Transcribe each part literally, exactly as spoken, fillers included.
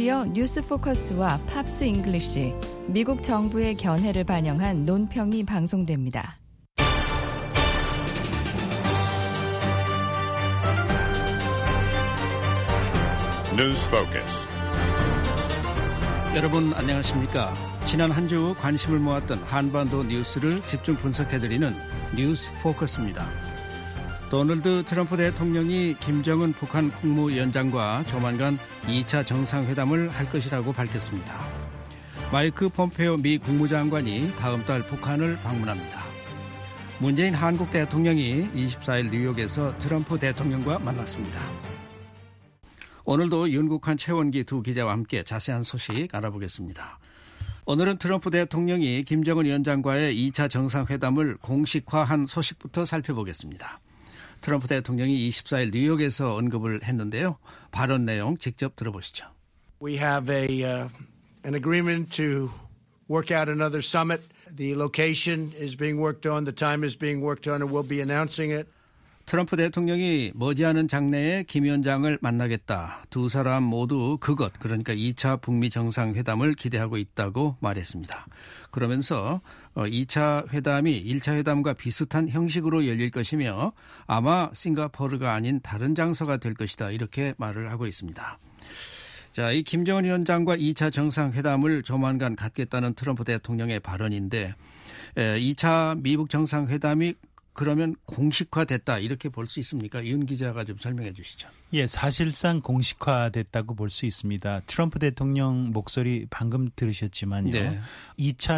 라디오 뉴스 포커스와 팝스 잉글리쉬, 미국 정부의 견해를 반영한 논평이 방송됩니다. 뉴스 포커스. 여러분 안녕하십니까? 지난 한 주 관심을 모았던 한반도 뉴스를 집중 분석해드리는 뉴스 포커스입니다. 도널드 트럼프 대통령이 김정은 북한 국무위원장과 조만간 이 차 정상회담을 할 것이라고 밝혔습니다. 마이크 폼페오 미 국무장관이 다음 달 북한을 방문합니다. 문재인 한국 대통령이 이십사 일 뉴욕에서 트럼프 대통령과 만났습니다. 오늘도 윤국한 최원기 두 기자와 함께 자세한 소식 알아보겠습니다. 오늘은 트럼프 대통령이 김정은 위원장과의 이 차 정상회담을 공식화한 소식부터 살펴보겠습니다. 트럼프 대통령이 이십사 일 뉴욕에서 언급을 했는데요. 발언 내용 직접 들어보시죠. We have a uh, an agreement to work out another summit. The location is being worked on. The time is being worked on, and we'll be announcing it. 트럼프 대통령이 머지않은 장래에 김 위원장을 만나겠다. 두 사람 모두 그것, 그러니까 이 차 북미 정상회담을 기대하고 있다고 말했습니다. 그러면서 이 차 회담이 일 차 회담과 비슷한 형식으로 열릴 것이며 아마 싱가포르가 아닌 다른 장소가 될 것이다. 이렇게 말을 하고 있습니다. 자, 이 김정은 위원장과 이 차 정상회담을 조만간 갖겠다는 트럼프 대통령의 발언인데 이 차 미북 정상회담이 그러면 공식화됐다 이렇게 볼 수 있습니까? 윤 기자가 좀 설명해 주시죠. 예, 사실상 공식화됐다고 볼 수 있습니다. 트럼프 대통령 목소리 방금 들으셨지만요. 네. 이 차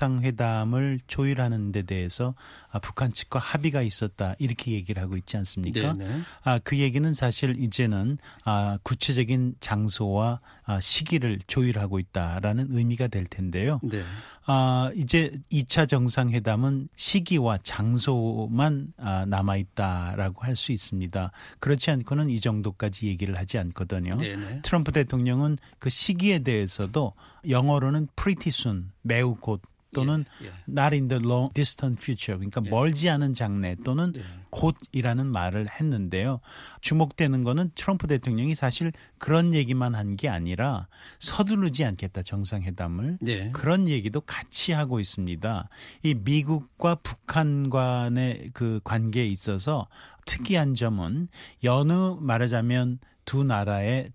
정상회담을 조율하는 데 대해서 북한 측과 합의가 있었다 이렇게 얘기를 하고 있지 않습니까? 네, 네. 아, 그 얘기는 사실 이제는 아, 구체적인 장소와 아, 시기를 조율하고 있다라는 의미가 될 텐데요. 네. 아, 이제 이 차 정상회담은 시기와 장소만 아, 남아있다라고 할 수 있습니다. 그렇지 않고는 이 정도까지 얘기를 하지 않거든요. 네네. 트럼프 대통령은 그 시기에 대해서도 영어로는 pretty soon, 매우 곧 또는 예, 예. not in the long distant future, 그러니까 예. 멀지 않은 장래 또는 예. 곧이라는 말을 했는데요. 주목되는 거는 트럼프 대통령이 사실 그런 얘기만 한 게 아니라 서두르지 않겠다 정상회담을 예. 그런 얘기도 같이 하고 있습니다. 이 미국과 북한 간의 그 관계에 있어서 특이한 점은 여느 말하자면 두 나라의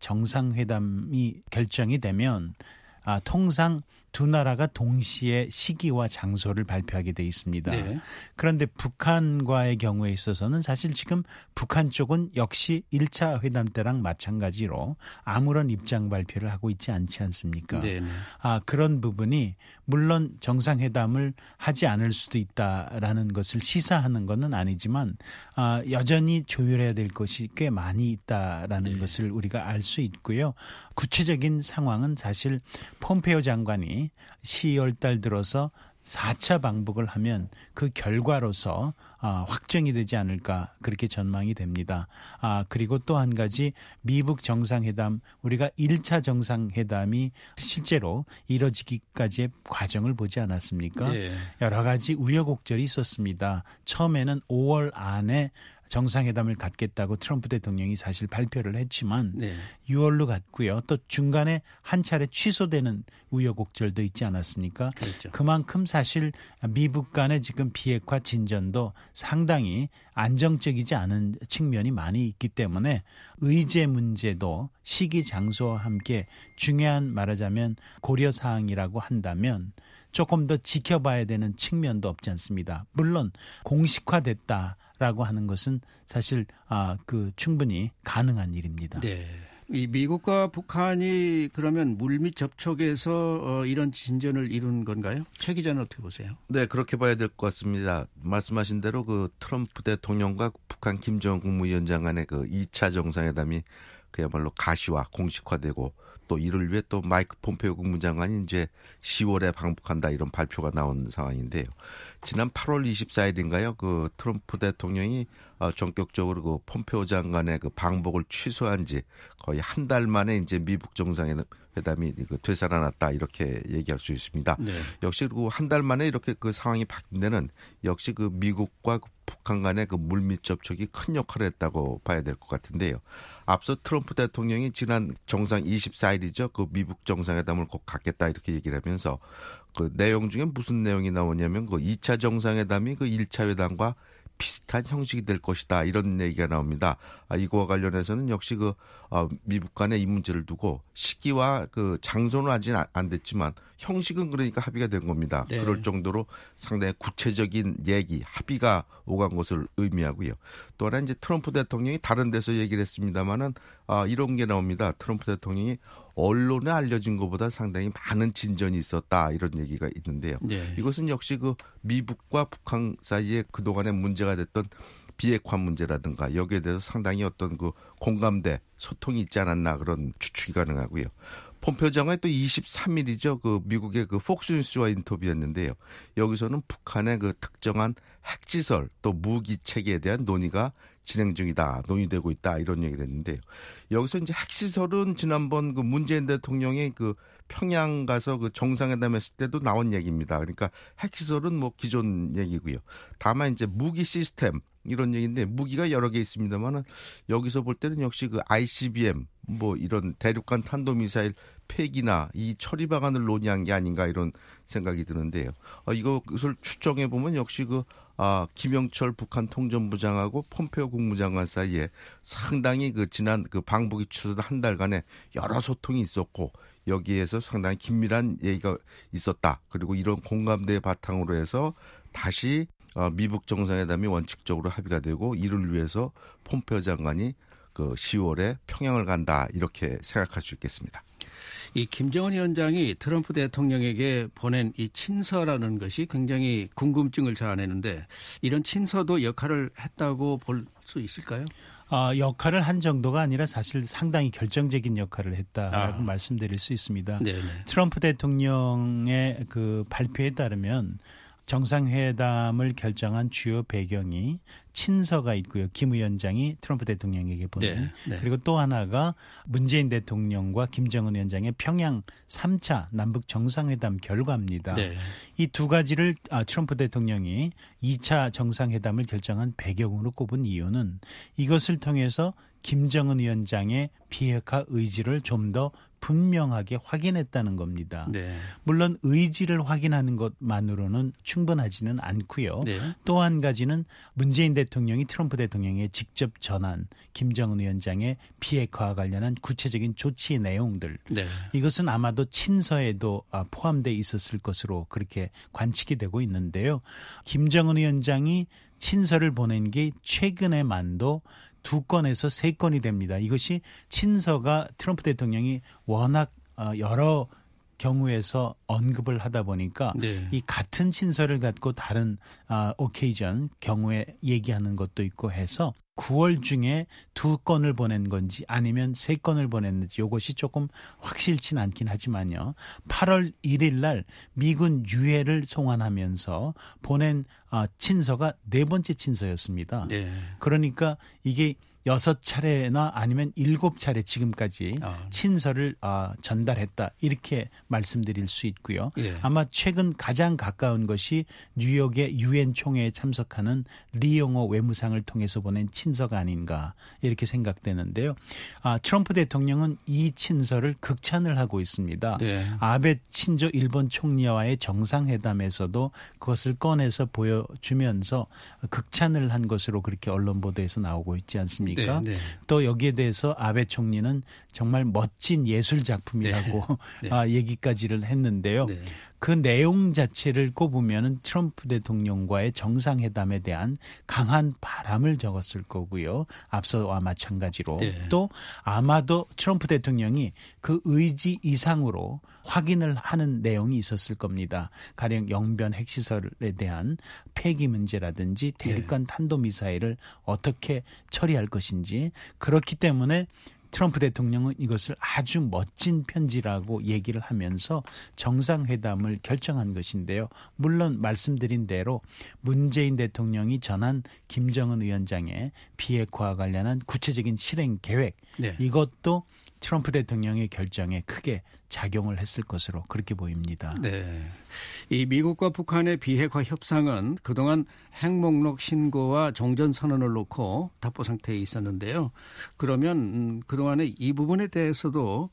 정상회담이 결정이 되면 아, 통상 두 나라가 동시에 시기와 장소를 발표하게 돼 있습니다. 네. 그런데 북한과의 경우에 있어서는 사실 지금 북한 쪽은 역시 일 차 회담 때랑 마찬가지로 아무런 입장 발표를 하고 있지 않지 않습니까? 네. 아, 그런 부분이 물론 정상회담을 하지 않을 수도 있다라는 것을 시사하는 것은 아니지만 아, 여전히 조율해야 될 것이 꽤 많이 있다라는 네. 것을 우리가 알 수 있고요. 구체적인 상황은 사실 폼페오 장관이 시월 달 들어서 사 차 방북을 하면 그 결과로서 아, 확정이 되지 않을까 그렇게 전망이 됩니다. 아, 그리고 또 한 가지 미북 정상회담 우리가 일 차 정상회담이 실제로 이뤄지기까지의 과정을 보지 않았습니까? 네. 여러 가지 우여곡절이 있었습니다. 처음에는 오월 안에 정상회담을 갖겠다고 트럼프 대통령이 사실 발표를 했지만 네. 유월로 갔고요. 또 중간에 한 차례 취소되는 우여곡절도 있지 않았습니까? 그렇죠. 그만큼 사실 미북 간의 지금 비핵화 진전도 상당히 안정적이지 않은 측면이 많이 있기 때문에 의제 문제도 시기 장소와 함께 중요한 말하자면 고려사항이라고 한다면 조금 더 지켜봐야 되는 측면도 없지 않습니다. 물론 공식화됐다라고 하는 것은 사실 아, 그 충분히 가능한 일입니다. 네. 이 미국과 북한이 그러면 물밑 접촉에서 어, 이런 진전을 이룬 건가요? 최 기자는 어떻게 보세요? 네, 그렇게 봐야 될 것 같습니다. 말씀하신 대로 그 트럼프 대통령과 북한 김정은 국무위원장 간의 그 이 차 정상회담이 그야말로 가시화 공식화되고 또 이를 위해 또 마이크 폼페오 국무장관이 이제 시월에 방북한다 이런 발표가 나온 상황인데요. 지난 팔월 이십사일인가요? 그 트럼프 대통령이 전격적으로 그 폼페오 장관의 그 방북을 취소한 지 거의 한 달 만에 이제 미북 정상회담 회담이 되살아났다 이렇게 얘기할 수 있습니다. 네. 역시 그 한 달 만에 이렇게 그 상황이 바뀐 데는 역시 그 미국과 북한 간의 그 물밑 접촉이 큰 역할을 했다고 봐야 될 것 같은데요. 앞서 트럼프 대통령이 지난 정상 이십사 일이죠. 그 미국 정상회담을 꼭 갖겠다 이렇게 얘기를 하면서 그 내용 중에 무슨 내용이 나오냐면 그 이 차 정상회담이 그 일 차 회담과 비슷한 형식이 될 것이다 이런 얘기가 나옵니다. 아, 이거와 관련해서는 역시 그 어, 미국 간의 이 문제를 두고 시기와 그 장소는 아직 안 됐지만 형식은 그러니까 합의가 된 겁니다. 네. 그럴 정도로 상당히 구체적인 얘기 합의가 오간 것을 의미하고요. 또 하나 이제 트럼프 대통령이 다른 데서 얘기를 했습니다만은 아, 이런 게 나옵니다. 트럼프 대통령이 언론에 알려진 것보다 상당히 많은 진전이 있었다 이런 얘기가 있는데요. 네. 이것은 역시 그 미국과 북한 사이에 그동안에 문제가 됐던 비핵화 문제라든가 여기에 대해서 상당히 어떤 그 공감대 소통이 있지 않았나 그런 추측이 가능하고요. 폼페오 장관이 또 이십삼 일이죠. 그 미국의 그 폭스뉴스와 인터뷰였는데요. 여기서는 북한의 그 특정한 핵시설 또 무기 체계에 대한 논의가 진행 중이다, 논의되고 있다 이런 얘기를 했는데요. 여기서 이제 핵시설은 지난번 그 문재인 대통령이 그 평양 가서 그 정상회담했을 때도 나온 얘기입니다. 그러니까 핵시설은 뭐 기존 얘기고요. 다만 이제 무기 시스템 이런 얘기인데 무기가 여러 개 있습니다만은 여기서 볼 때는 역시 그 아이씨비엠 뭐 이런 대륙간 탄도미사일 폐기나 이 처리 방안을 논의한 게 아닌가 이런 생각이 드는데요. 어, 이것을 추정해 보면 역시 그 아, 김영철 북한 통전부장하고 폼페오 국무장관 사이에 상당히 그 지난 그 방북이 취소된 한 달간에 여러 소통이 있었고 여기에서 상당히 긴밀한 얘기가 있었다. 그리고 이런 공감대 바탕으로 해서 다시 어, 미북 정상회담이 원칙적으로 합의가 되고 이를 위해서 폼페오 장관이 그 시월에 평양을 간다 이렇게 생각할 수 있겠습니다. 이 김정은 위원장이 트럼프 대통령에게 보낸 이 친서라는 것이 굉장히 궁금증을 자아내는데 이런 친서도 역할을 했다고 볼 수 있을까요? 어, 역할을 한 정도가 아니라 사실 상당히 결정적인 역할을 했다라고 아. 말씀드릴 수 있습니다. 네네. 트럼프 대통령의 그 발표에 따르면 정상회담을 결정한 주요 배경이 친서가 있고요. 김 위원장이 트럼프 대통령에게 보낸. 네, 네. 그리고 또 하나가 문재인 대통령과 김정은 위원장의 평양 삼 차 남북 정상회담 결과입니다. 네. 이 두 가지를 트럼프 대통령이 이 차 정상회담을 결정한 배경으로 꼽은 이유는 이것을 통해서 김정은 위원장의 비핵화 의지를 좀 더 분명하게 확인했다는 겁니다. 네. 물론 의지를 확인하는 것만으로는 충분하지는 않고요. 네. 또 한 가지는 문재인 대통령이 트럼프 대통령에 직접 전한 김정은 위원장의 비핵화와 관련한 구체적인 조치 내용들. 네. 이것은 아마도 친서에도 포함되어 있었을 것으로 그렇게 관측이 되고 있는데요. 김정은 위원장이 친서를 보낸 게 최근에만도 두 건에서 세 건이 됩니다. 이것이 친서가 트럼프 대통령이 워낙 여러 경우에서 언급을 하다 보니까 네. 이 같은 친서를 갖고 다른 아, 오케이전 경우에 얘기하는 것도 있고 해서 구월 중에 두 건을 보낸 건지 아니면 세 건을 보냈는지 이것이 조금 확실치는 않긴 하지만요. 팔월 일일 날 미군 유해를 송환하면서 보낸 친서가 네 번째 친서였습니다. 네. 그러니까 이게 여섯 차례나 아니면 일곱 차례 지금까지 아. 친서를 어, 전달했다 이렇게 말씀드릴 수 있고요. 예. 아마 최근 가장 가까운 것이 뉴욕의 유엔 총회에 참석하는 리용호 외무상을 통해서 보낸 친서가 아닌가 이렇게 생각되는데요. 아, 트럼프 대통령은 이 친서를 극찬을 하고 있습니다. 예. 아베 친조 일본 총리와의 정상회담에서도 그것을 꺼내서 보여주면서 극찬을 한 것으로 그렇게 언론 보도에서 나오고 있지 않습니까? 네, 네. 또 여기에 대해서 아베 총리는 정말 멋진 예술 작품이라고 네, 네. 아, 얘기까지를 했는데요. 네. 그 내용 자체를 꼽으면 트럼프 대통령과의 정상회담에 대한 강한 바람을 적었을 거고요. 앞서와 마찬가지로. 네. 또 아마도 트럼프 대통령이 그 의지 이상으로 확인을 하는 내용이 있었을 겁니다. 가령 영변 핵시설에 대한 폐기 문제라든지 대륙간 네. 탄도미사일을 어떻게 처리할 것인지 그렇기 때문에 트럼프 대통령은 이것을 아주 멋진 편지라고 얘기를 하면서 정상회담을 결정한 것인데요. 물론 말씀드린 대로 문재인 대통령이 전한 김정은 위원장의 비핵화와 관련한 구체적인 실행 계획 네. 이것도 트럼프 대통령의 결정에 크게 작용을 했을 것으로 그렇게 보입니다. 네. 이 미국과 북한의 비핵화 협상은 그동안 핵목록 신고와 종전선언을 놓고 답보 상태에 있었는데요. 그러면 그동안에 이 부분에 대해서도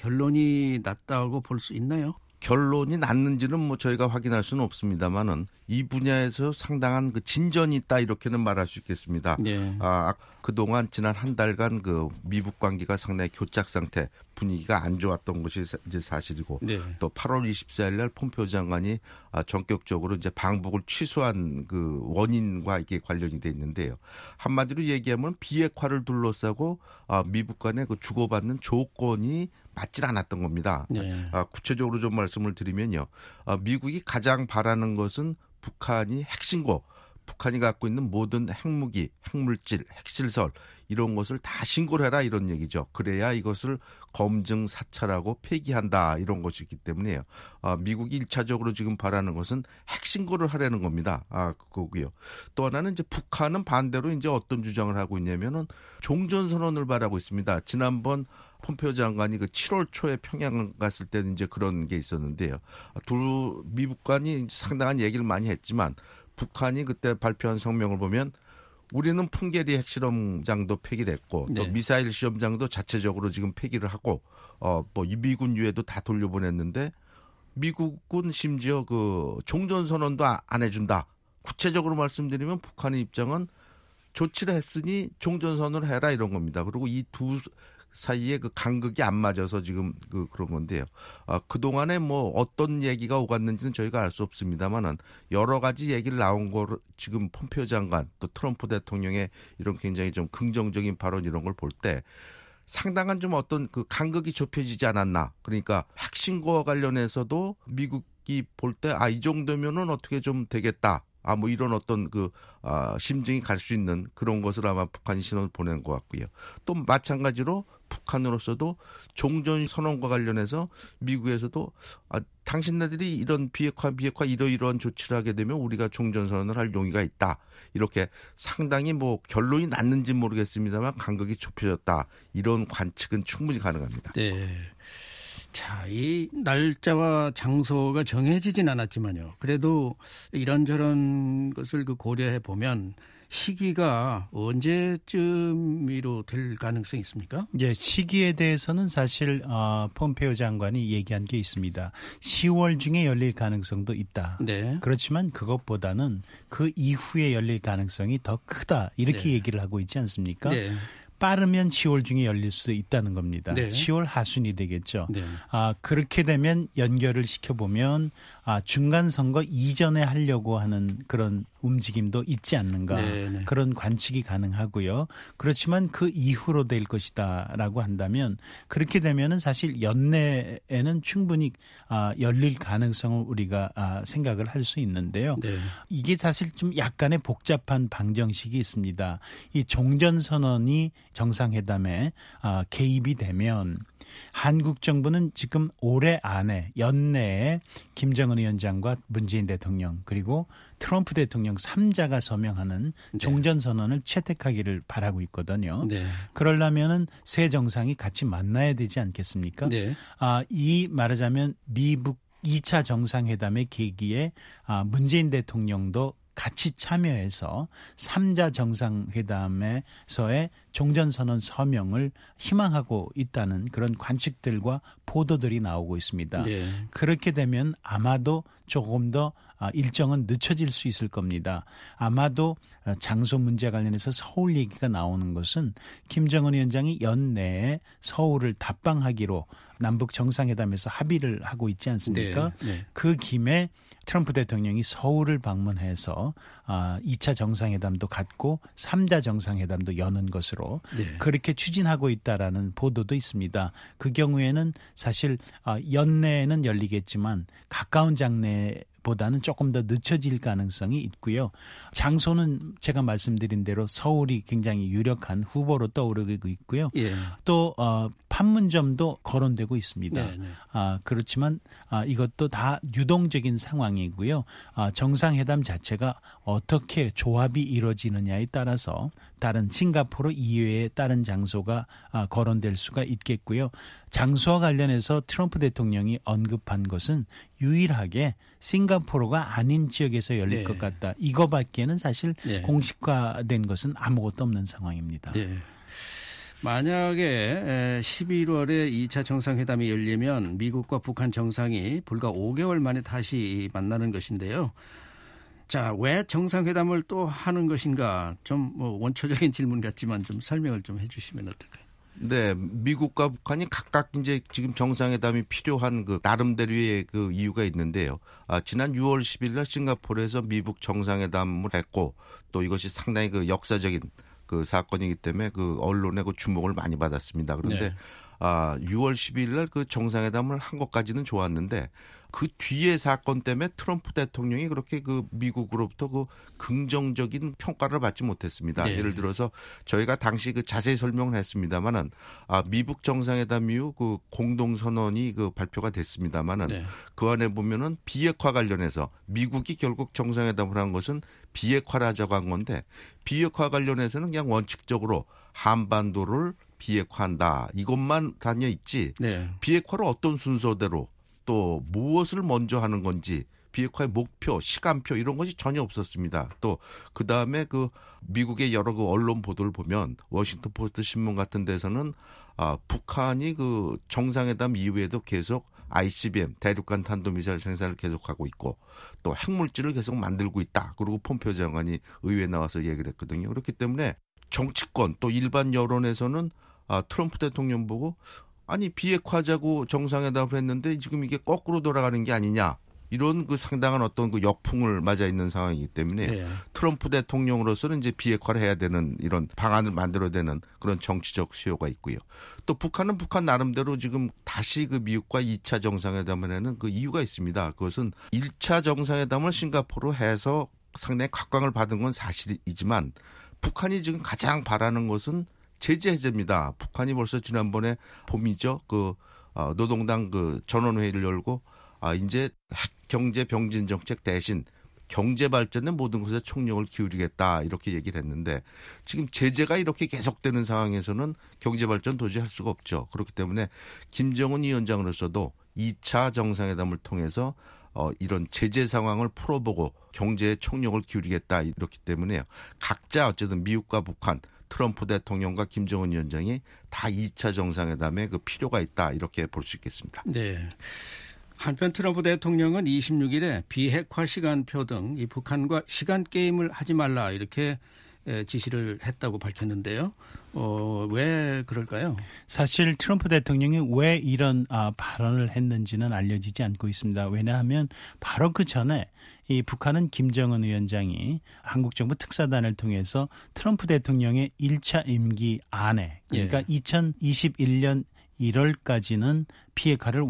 결론이 났다고 볼 수 있나요? 결론이 났는지는 뭐 저희가 확인할 수는 없습니다만은 이 분야에서 상당한 그 진전이 있다 이렇게는 말할 수 있겠습니다. 네. 아, 그동안 지난 한 달간 그 미북 관계가 상당히 교착 상태, 분위기가 안 좋았던 것이 이제 사실이고 네. 또 팔월 이십사일 날 폼페이오 장관이 전격적으로 이제 방북을 취소한 그 원인과 이게 관련이 돼 있는데요. 한마디로 얘기하면 비핵화를 둘러싸고 미북 간의 그 주고받는 조건이 맞질 않았던 겁니다. 네. 구체적으로 좀 말씀을 드리면요. 미국이 가장 바라는 것은 북한이 핵신고, 북한이 갖고 있는 모든 핵무기, 핵물질, 핵실설 이런 것을 다 신고를 해라 이런 얘기죠. 그래야 이것을 검증, 사찰하고 폐기한다 이런 것이기 때문에요. 아, 미국이 일차적으로 지금 바라는 것은 핵신고를 하려는 겁니다. 아, 그거고요. 또 하나는 이제 북한은 반대로 이제 어떤 주장을 하고 있냐면은 종전선언을 바라고 있습니다. 지난번 폼페이오 장관이 그 칠월 초에 평양 갔을 때는 이제 그런 게 있었는데요. 두 미북 간이 상당한 얘기를 많이 했지만 북한이 그때 발표한 성명을 보면 우리는 풍계리 핵실험장도 폐기를 했고 또 네. 미사일 시험장도 자체적으로 지금 폐기를 하고 어 뭐 미군 유해도 다 돌려보냈는데 미국은 심지어 그 종전선언도 안 해준다. 구체적으로 말씀드리면 북한의 입장은 조치를 했으니 종전선언을 해라 이런 겁니다. 그리고 이 두 사이에 그 간극이 안 맞아서 지금 그 그런 건데요. 아, 그동안에 뭐 어떤 얘기가 오갔는지는 저희가 알 수 없습니다만은 여러 가지 얘기를 나온 거 지금 폼페이오 장관 또 트럼프 대통령의 이런 굉장히 좀 긍정적인 발언 이런 걸 볼 때 상당한 좀 어떤 그 간극이 좁혀지지 않았나. 그러니까 핵신고와 관련해서도 미국이 볼 때 아, 이 정도면은 어떻게 좀 되겠다. 아, 뭐 이런 어떤 그, 아, 심증이 갈 수 있는 그런 것을 아마 북한이 신호를 보낸 것 같고요. 또 마찬가지로 북한으로서도 종전선언과 관련해서 미국에서도 아, 당신네들이 이런 비핵화, 비핵화 이러이러한 조치를 하게 되면 우리가 종전선언을 할 용의가 있다. 이렇게 상당히 뭐 결론이 났는지 모르겠습니다만 간극이 좁혀졌다. 이런 관측은 충분히 가능합니다. 네. 자, 이 날짜와 장소가 정해지진 않았지만요. 그래도 이런저런 것을 그 고려해 보면 시기가 언제쯤으로 될 가능성이 있습니까? 예, 시기에 대해서는 사실 어, 폼페이오 장관이 얘기한 게 있습니다. 시월 중에 열릴 가능성도 있다. 네. 그렇지만 그것보다는 그 이후에 열릴 가능성이 더 크다. 이렇게 네. 얘기를 하고 있지 않습니까? 네. 빠르면 시월 중에 열릴 수도 있다는 겁니다. 네. 시월 하순이 되겠죠. 네. 아, 그렇게 되면 연결을 시켜보면 아, 중간 선거 이전에 하려고 하는 그런 움직임도 있지 않는가. 네, 네. 그런 관측이 가능하고요. 그렇지만 그 이후로 될 것이다라고 한다면 그렇게 되면은 사실 연내에는 충분히 아, 열릴 가능성을 우리가 아, 생각을 할 수 있는데요. 네. 이게 사실 좀 약간의 복잡한 방정식이 있습니다. 이 종전선언이 정상회담에 아, 개입이 되면 한국 정부는 지금 올해 안에 연내에 김정은 위원장과 문재인 대통령 그리고 트럼프 대통령 삼자가 서명하는 네. 종전선언을 채택하기를 바라고 있거든요. 네. 그러려면은 세 정상이 같이 만나야 되지 않겠습니까? 네. 아, 이 말하자면 미북 이 차 정상회담의 계기에 아, 문재인 대통령도 같이 참여해서 삼자 정상회담에서의 종전선언 서명을 희망하고 있다는 그런 관측들과 보도들이 나오고 있습니다. 네. 그렇게 되면 아마도 조금 더 일정은 늦춰질 수 있을 겁니다. 아마도 장소 문제 관련해서 서울 얘기가 나오는 것은 김정은 위원장이 연내에 서울을 답방하기로 남북 정상회담에서 합의를 하고 있지 않습니까? 네. 네. 그 김에 트럼프 대통령이 서울을 방문해서 이 차 정상회담도 갖고 삼 자 정상회담도 여는 것으로 네. 그렇게 추진하고 있다라는 보도도 있습니다. 그 경우에는 사실 연내에는 열리겠지만 가까운 장래에 보다는 조금 더 늦춰질 가능성이 있고요. 장소는 제가 말씀드린 대로 서울이 굉장히 유력한 후보로 떠오르고 있고요. 예. 또 어, 판문점도 거론되고 있습니다. 네, 네. 아, 그렇지만 아, 이것도 다 유동적인 상황이고요. 아, 정상회담 자체가 어떻게 조합이 이루어지느냐에 따라서 다른 싱가포르 이외의 다른 장소가 아, 거론될 수가 있겠고요. 장소와 관련해서 트럼프 대통령이 언급한 것은 유일하게 싱가포르가 아닌 지역에서 열릴 네. 것 같다. 이거밖에는 사실 네. 공식화된 것은 아무것도 없는 상황입니다. 네. 만약에 십일월에 이 차 정상회담이 열리면 미국과 북한 정상이 불과 오 개월 만에 다시 만나는 것인데요. 자, 왜 정상회담을 또 하는 것인가? 좀 뭐 원초적인 질문 같지만 좀 설명을 좀 해 주시면 어떨까요? 네, 미국과 북한이 각각 이제 지금 정상회담이 필요한 그 나름대로의 그 이유가 있는데요. 아, 지난 유월 십일 날 싱가포르에서 미국 정상회담을 했고 또 이것이 상당히 그 역사적인 그 사건이기 때문에 그 언론의 그 주목을 많이 받았습니다. 그런데 네. 아, 유월 십일 날 그 정상회담을 한 것까지는 좋았는데 그 뒤의 사건 때문에 트럼프 대통령이 그렇게 그 미국으로부터 그 긍정적인 평가를 받지 못했습니다. 네. 예를 들어서 저희가 당시 그 자세히 설명을 했습니다만은 아, 미국 정상회담 이후 그 공동선언이 그 발표가 됐습니다만은 네. 그 안에 보면은 비핵화 관련해서 미국이 결국 정상회담을 한 것은 비핵화를 하자고 한 건데 비핵화 관련해서는 그냥 원칙적으로 한반도를 비핵화한다. 이것만 다녀 있지. 네. 비핵화를 어떤 순서대로 또 무엇을 먼저 하는 건지 비핵화의 목표, 시간표 이런 것이 전혀 없었습니다. 또 그다음에 그 미국의 여러 그 언론 보도를 보면 워싱턴 포스트 신문 같은 데서는 아, 북한이 그 정상회담 이후에도 계속 아이씨비엠 대륙간 탄도미사일 생산을 계속하고 있고 또 핵물질을 계속 만들고 있다. 그리고 폼페이오 장관이 의회에 나와서 얘기를 했거든요. 그렇기 때문에 정치권 또 일반 여론에서는 아, 트럼프 대통령 보고 아니 비핵화하자고 정상회담을 했는데 지금 이게 거꾸로 돌아가는 게 아니냐. 이런 그 상당한 어떤 그 역풍을 맞아 있는 상황이기 때문에 네. 트럼프 대통령으로서는 이제 비핵화를 해야 되는 이런 방안을 만들어야 되는 그런 정치적 수요가 있고요. 또 북한은 북한 나름대로 지금 다시 그 미국과 이 차 정상회담을 하는 그 이유가 있습니다. 그것은 일 차 정상회담을 싱가포르 해서 상당히 각광을 받은 건 사실이지만 북한이 지금 가장 바라는 것은 제재 해제입니다. 북한이 벌써 지난번에 봄이죠. 그 노동당 그 전원회의를 열고 아, 이제 핵 경제 병진 정책 대신 경제 발전의 모든 것에 총력을 기울이겠다 이렇게 얘기를 했는데 지금 제재가 이렇게 계속되는 상황에서는 경제 발전 도저히 할 수가 없죠. 그렇기 때문에 김정은 위원장으로서도 이 차 정상회담을 통해서 어, 이런 제재 상황을 풀어보고 경제에 총력을 기울이겠다 이렇기 때문에 각자 어쨌든 미국과 북한 트럼프 대통령과 김정은 위원장이 다 이 차 정상회담에 그 필요가 있다 이렇게 볼 수 있겠습니다. 네. 한편 트럼프 대통령은 이십육 일에 비핵화 시간표 등 이 북한과 시간 게임을 하지 말라 이렇게 지시를 했다고 밝혔는데요. 어, 왜 그럴까요? 사실 트럼프 대통령이 왜 이런 아, 발언을 했는지는 알려지지 않고 있습니다. 왜냐하면 바로 그 전에 이 북한은 김정은 위원장이 한국 정부 특사단을 통해서 트럼프 대통령의 일 차 임기 안에 그러니까 예. 이천이십일 년 일월까지는 비핵화를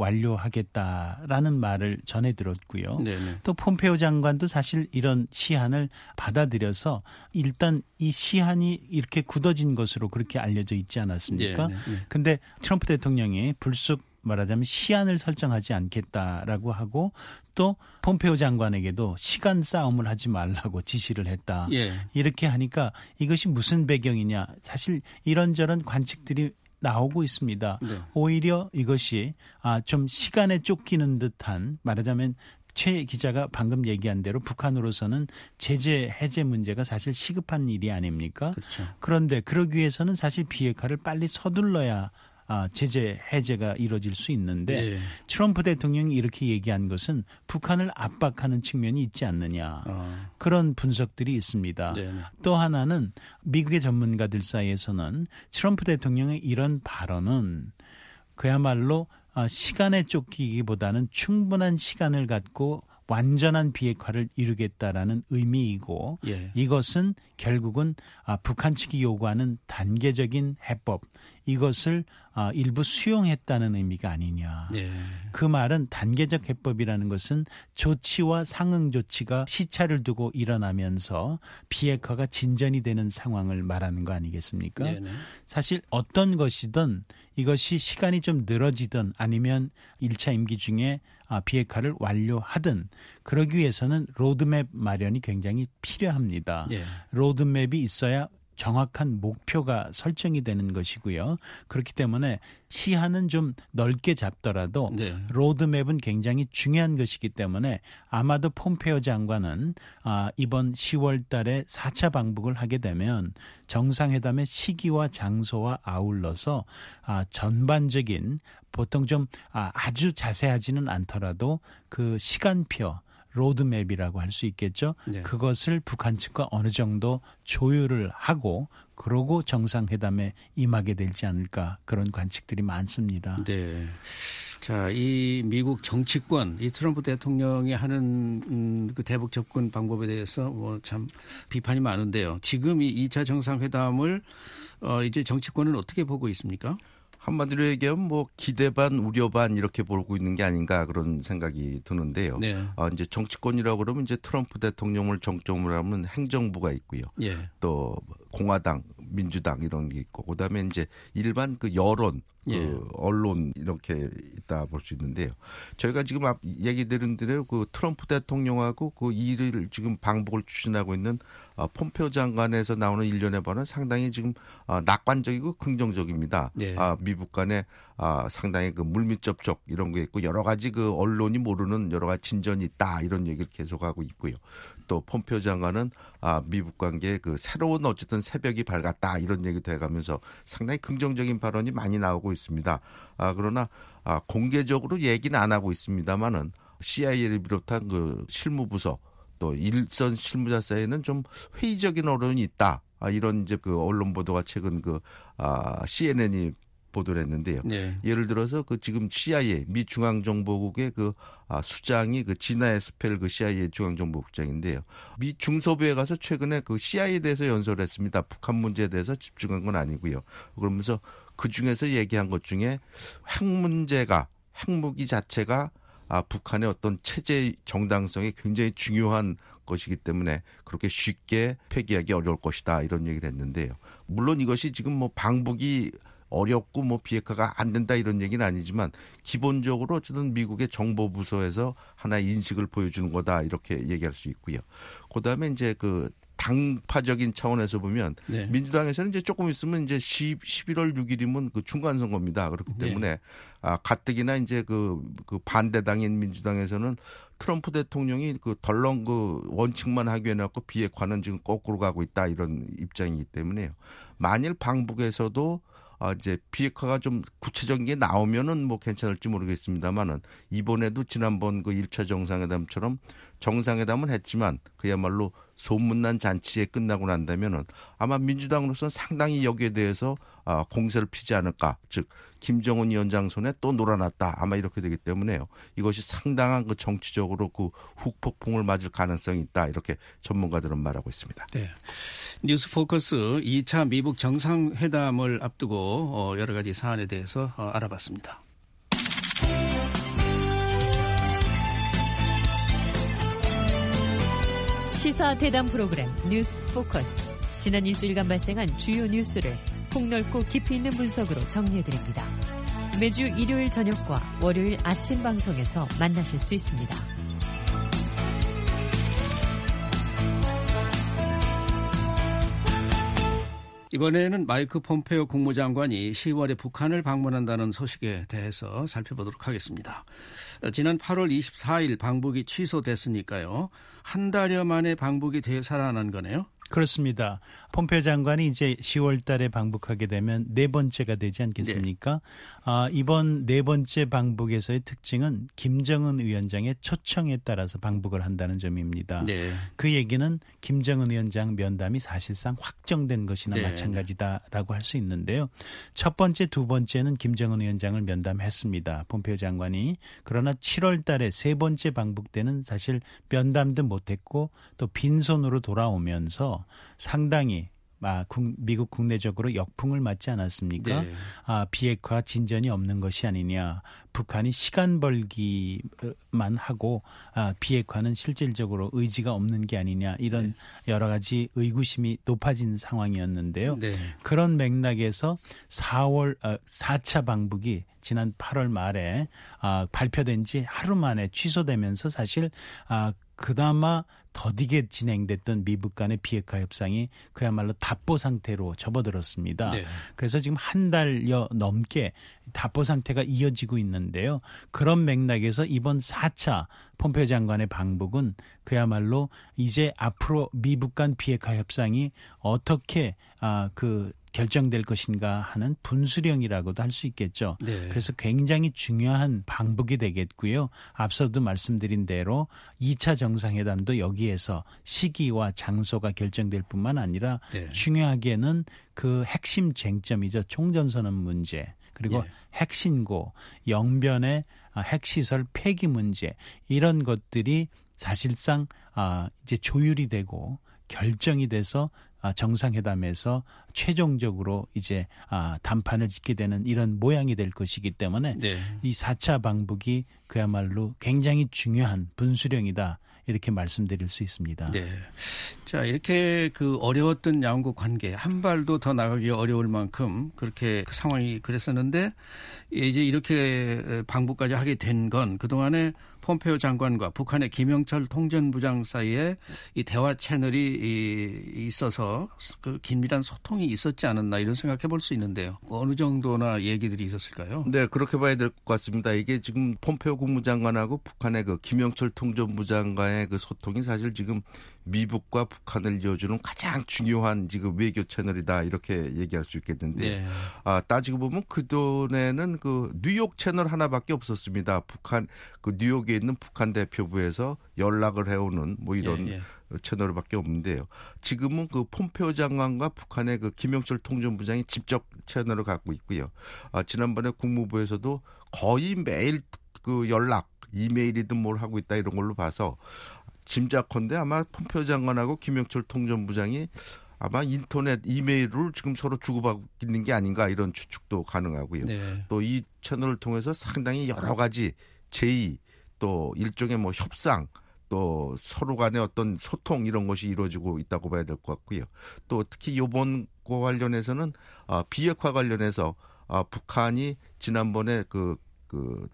완료하겠다라는 말을 전해 들었고요. 네네. 또 폼페이오 장관도 사실 이런 시한을 받아들여서 일단 이 시한이 이렇게 굳어진 것으로 그렇게 알려져 있지 않았습니까? 그런데 네. 트럼프 대통령이 불쑥 말하자면 시한을 설정하지 않겠다라고 하고 또 폼페이오 장관에게도 시간 싸움을 하지 말라고 지시를 했다. 예. 이렇게 하니까 이것이 무슨 배경이냐. 사실 이런저런 관측들이 나오고 있습니다. 네. 오히려 이것이 아, 좀 시간에 쫓기는 듯한 말하자면 최 기자가 방금 얘기한 대로 북한으로서는 제재 해제 문제가 사실 시급한 일이 아닙니까? 그렇죠. 그런데 그러기 위해서는 사실 비핵화를 빨리 서둘러야 아, 제재 해제가 이루어질 수 있는데 네. 트럼프 대통령이 이렇게 얘기한 것은 북한을 압박하는 측면이 있지 않느냐. 어. 그런 분석들이 있습니다. 네. 또 하나는 미국의 전문가들 사이에서는 트럼프 대통령의 이런 발언은 그야말로 시간에 쫓기기보다는 충분한 시간을 갖고 완전한 비핵화를 이루겠다라는 의미이고 예. 이것은 결국은 북한 측이 요구하는 단계적인 해법 이것을 일부 수용했다는 의미가 아니냐. 네. 그 말은 단계적 해법이라는 것은 조치와 상응 조치가 시차를 두고 일어나면서 비핵화가 진전이 되는 상황을 말하는 거 아니겠습니까? 네네. 사실 어떤 것이든 이것이 시간이 좀 늘어지든 아니면 일 차 임기 중에 비핵화를 완료하든 그러기 위해서는 로드맵 마련이 굉장히 필요합니다. 네. 로드맵이 있어야 정확한 목표가 설정이 되는 것이고요. 그렇기 때문에 시한은 좀 넓게 잡더라도 네. 로드맵은 굉장히 중요한 것이기 때문에 아마도 폼페이오 장관은 이번 시월 달에 사 차 방북을 하게 되면 정상회담의 시기와 장소와 아울러서 전반적인 보통 좀 아주 자세하지는 않더라도 그 시간표 로드맵이라고 할 수 있겠죠. 네. 그것을 북한 측과 어느 정도 조율을 하고 그러고 정상회담에 임하게 되지 않을까 그런 관측들이 많습니다. 네. 자, 이 미국 정치권, 이 트럼프 대통령이 하는 음, 그 대북 접근 방법에 대해서 뭐 참 비판이 많은데요. 지금 이 이 차 정상회담을 어, 이제 정치권은 어떻게 보고 있습니까? 한마디로 얘기하면 뭐 기대 반 우려 반 이렇게 보고 있는 게 아닌가 그런 생각이 드는데요. 네. 어, 이제 정치권이라고 그러면 이제 트럼프 대통령을 정점으로 하면 행정부가 있고요. 예. 또 공화당, 민주당 이런 게 있고 그다음에 이제 일반 그 여론, 그 예. 언론 이렇게 있다 볼 수 있는데요. 저희가 지금 앞 얘기 드린 대로 그 트럼프 대통령하고 그 일을 지금 방북을 추진하고 있는 어, 폼페이오 장관에서 나오는 일련의 발언은 상당히 지금 어, 낙관적이고 긍정적입니다. 예. 아, 미국 간에 아, 상당히 그 물밑 접촉 이런 게 있고 여러 가지 그 언론이 모르는 여러 가지 진전이 있다 이런 얘기를 계속하고 있고요. 또 폼페이오 장관은 아, 미국 관계에 그 새로운 어쨌든 새벽이 밝았다 이런 얘기도 해가면서 상당히 긍정적인 발언이 많이 나오고 있습니다. 아, 그러나 아, 공개적으로 얘기는 안 하고 있습니다만은 씨아이에이를 비롯한 그 실무부서 또 일선 실무자 사이에는 좀 회의적인 언론이 있다. 아, 이런 이제 그 언론 보도가 최근 그 아, 씨엔엔이 보도를 했는데요. 네. 예를 들어서 그 지금 씨아이에이 미 중앙정보국의 그 아, 수장이 그 지나 에스펠 그 씨아이에이 중앙정보국장인데요. 미 중서부에 가서 최근에 그 씨아이에이에 대해서 연설을 했습니다. 북한 문제에 대해서 집중한 건 아니고요. 그러면서 그 중에서 얘기한 것 중에 핵 문제가 핵무기 자체가 아, 북한의 어떤 체제 정당성에 굉장히 중요한 것이기 때문에 그렇게 쉽게 폐기하기 어려울 것이다 이런 얘기를 했는데요. 물론 이것이 지금 뭐 방북이 어렵고 뭐 비핵화가 안 된다 이런 얘기는 아니지만 기본적으로 어쨌든 미국의 정보부서에서 하나의 인식을 보여주는 거다 이렇게 얘기할 수 있고요. 그다음에 이제 그 당파적인 차원에서 보면 네. 민주당에서는 이제 조금 있으면 이제 십일월 육일이면 그 중간 선거입니다. 그렇기 때문에 네. 아, 가뜩이나 이제 그, 그 반대당인 민주당에서는 트럼프 대통령이 그 덜렁 그 원칙만 하기 해놓고 비핵화는 지금 거꾸로 가고 있다 이런 입장이기 때문에요. 만일 방북에서도 아, 이제 비핵화가 좀 구체적인 게 나오면은 뭐 괜찮을지 모르겠습니다만은 이번에도 지난번 그 일 차 정상회담처럼 정상회담은 했지만 그야말로 소문난 잔치에 끝나고 난다면은 아마 민주당으로서는 상당히 여기에 대해서 아, 공세를 피지 않을까. 즉 김정은 위원장 손에 또 놀아났다. 아마 이렇게 되기 때문에요. 이것이 상당한 그 정치적으로 그 후폭풍을 맞을 가능성이 있다. 이렇게 전문가들은 말하고 있습니다. 네. 뉴스 포커스 이 차 미국 정상회담을 앞두고 여러 가지 사안에 대해서 알아봤습니다. 시사 대담 프로그램 뉴스 포커스. 지난 일주일간 발생한 주요 뉴스를 폭넓고 깊이 있는 분석으로 정리해드립니다. 매주 일요일 저녁과 월요일 아침 방송에서 만나실 수 있습니다. 이번에는 마이크 폼페이오 국무장관이 시월에 북한을 방문한다는 소식에 대해서 살펴보도록 하겠습니다. 지난 팔월 이십사일 방북이 취소됐으니까요. 한 달여 만에 방북이 되살아난 거네요. 그렇습니다. 폼페이오 장관이 이제 시월 달에 방북하게 되면 네 번째가 되지 않겠습니까? 네. 아, 이번 네 번째 방북에서의 특징은 김정은 위원장의 초청에 따라서 방북을 한다는 점입니다. 네. 그 얘기는 김정은 위원장 면담이 사실상 확정된 것이나 네. 마찬가지다라고 할 수 있는데요. 첫 번째, 두 번째는 김정은 위원장을 면담했습니다. 폼페이오 장관이. 그러나 칠월 달에 세 번째 방북 때는 사실 면담도 못했고 또 빈손으로 돌아오면서 상당히 아, 국, 미국 국내적으로 역풍을 맞지 않았습니까? 네. 아, 비핵화 진전이 없는 것이 아니냐. 북한이 시간 벌기만 하고 아, 비핵화는 실질적으로 의지가 없는 게 아니냐. 이런 네. 여러 가지 의구심이 높아진 상황이었는데요. 네. 그런 맥락에서 사월 아, 사 차 방북이 지난 팔월 말에 아, 발표된 지 하루 만에 취소되면서 사실 아, 그나마 더디게 진행됐던 미북 간의 비핵화 협상이 그야말로 답보 상태로 접어들었습니다. 네. 그래서 지금 한 달여 넘게 답보 상태가 이어지고 있는데요. 그런 맥락에서 이번 사 차 폼페이오 장관의 방북은 그야말로 이제 앞으로 미북 간 비핵화 협상이 어떻게 아, 그 결정될 것인가 하는 분수령이라고도 할 수 있겠죠. 네. 그래서 굉장히 중요한 방북이 되겠고요. 앞서도 말씀드린 대로 이 차 정상회담도 여기에서 시기와 장소가 결정될 뿐만 아니라 네. 중요하게는 그 핵심 쟁점이죠. 총전선언 문제 그리고 네. 핵신고, 영변의 핵시설 폐기 문제 이런 것들이 사실상 이제 조율이 되고 결정이 돼서 정상회담에서 최종적으로 이제 담판을 짓게 되는 이런 모양이 될 것이기 때문에 네. 이 사 차 방북이 그야말로 굉장히 중요한 분수령이다. 이렇게 말씀드릴 수 있습니다. 네. 자, 이렇게 그 어려웠던 양국 관계 한 발도 더 나가기 어려울 만큼 그렇게 그 상황이 그랬었는데 이제 이렇게 방북까지 하게 된 건 그동안에 폼페이오 장관과 북한의 김영철 통전부장 사이에 이 대화 채널이 있어서 그 긴밀한 소통이 있었지 않았나 이런 생각해 볼 수 있는데요. 어느 정도나 얘기들이 있었을까요? 네, 그렇게 봐야 될 것 같습니다. 이게 지금 폼페이오 국무장관하고 북한의 그 김영철 통전부장과의 그 소통이 사실 지금 미북과 북한을 이어주는 가장 중요한 지금 외교 채널이다 이렇게 얘기할 수 있겠는데 네. 아, 따지고 보면 그동안에는 그 뉴욕 채널 하나밖에 없었습니다. 북한 그 뉴욕에 있는 북한 대표부에서 연락을 해오는 뭐 이런 예, 예. 채널밖에 없는데요. 지금은 그 폼페이오 장관과 북한의 그 김영철 통전부장이 직접 채널을 갖고 있고요. 아, 지난번에 국무부에서도 거의 매일 그 연락, 이메일이든 뭘 하고 있다 이런 걸로 봐서. 짐작컨대 아마 폼페이오 장관하고 김영철 통전부장이 아마 인터넷 이메일을 지금 서로 주고받고 있는 게 아닌가 이런 추측도 가능하고요. 네. 또 이 채널을 통해서 상당히 여러 가지 제의 또 일종의 뭐 협상 또 서로 간의 어떤 소통 이런 것이 이루어지고 있다고 봐야 될 것 같고요. 또 특히 이번 거 관련해서는 아, 비핵화 관련해서 아, 북한이 지난번에 그, 그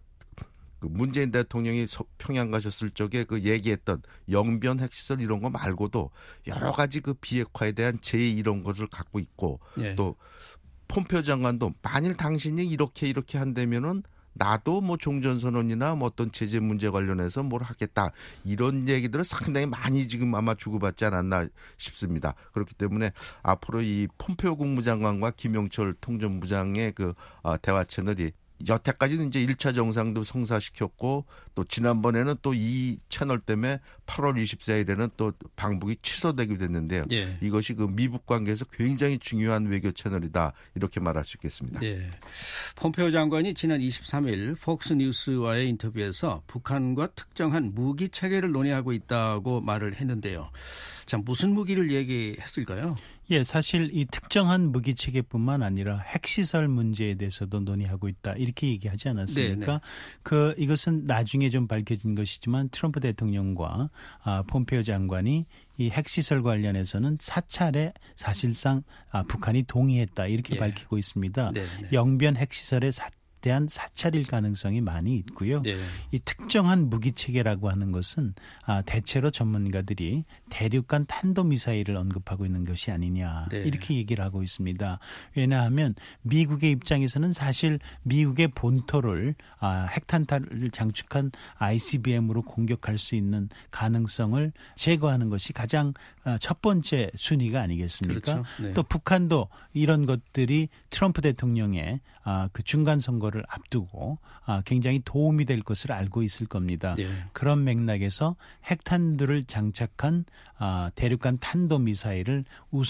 문재인 대통령이 평양 가셨을 적에 그 얘기했던 영변 핵시설 이런 거 말고도 여러 가지 그 비핵화에 대한 제의 이런 것을 갖고 있고 네. 또 폼페이오 장관도 만일 당신이 이렇게 이렇게 한다면은 나도 뭐 종전선언이나 뭐 어떤 제재 문제 관련해서 뭘 하겠다 이런 얘기들을 상당히 많이 지금 아마 주고받지 않았나 싶습니다. 그렇기 때문에 앞으로 이 폼페이오 국무장관과 김영철 통전부장의 그 대화 채널이 여태까지는 이제 일 차 정상도 성사시켰고 또 지난번에는 또 이 채널 때문에 팔월 이십사일에는 또 방북이 취소되게 됐는데요. 예. 이것이 그 미북 관계에서 굉장히 중요한 외교 채널이다 이렇게 말할 수 있겠습니다. 예. 폼페이오 장관이 지난 이십삼일 폭스뉴스와의 인터뷰에서 북한과 특정한 무기 체계를 논의하고 있다고 말을 했는데요. 자, 무슨 무기를 얘기했을까요? 예, 사실 이 특정한 무기 체계뿐만 아니라 핵시설 문제에 대해서도 논의하고 있다 이렇게 얘기하지 않았습니까? 네네. 그 이것은 나중에 좀 밝혀진 것이지만 트럼프 대통령과 아, 폼페이오 장관이 이 핵시설 관련해서는 사찰에 사실상 아, 북한이 동의했다 이렇게 예. 밝히고 있습니다. 네네. 영변 핵시설의 사 대한 사찰일 가능성이 많이 있고요. 네. 이 특정한 무기 체계라고 하는 것은 아, 대체로 전문가들이 대륙간 탄도미사일을 언급하고 있는 것이 아니냐 네. 이렇게 얘기를 하고 있습니다. 왜냐하면 미국의 입장에서는 사실 미국의 본토를 아, 핵탄탄을 장축한 아이씨비엠으로 공격할 수 있는 가능성을 제거하는 것이 가장 아, 첫 번째 순위가 아니겠습니까? 그렇죠. 네. 또 북한도 이런 것들이 트럼프 대통령의 아, 그 중간 선거를 앞두고 아, 굉장히 도움이 될 것을 알고 있을 겁니다. 네. 그런 맥락에서 핵탄두를 장착한 아, 대륙간 탄도미사일을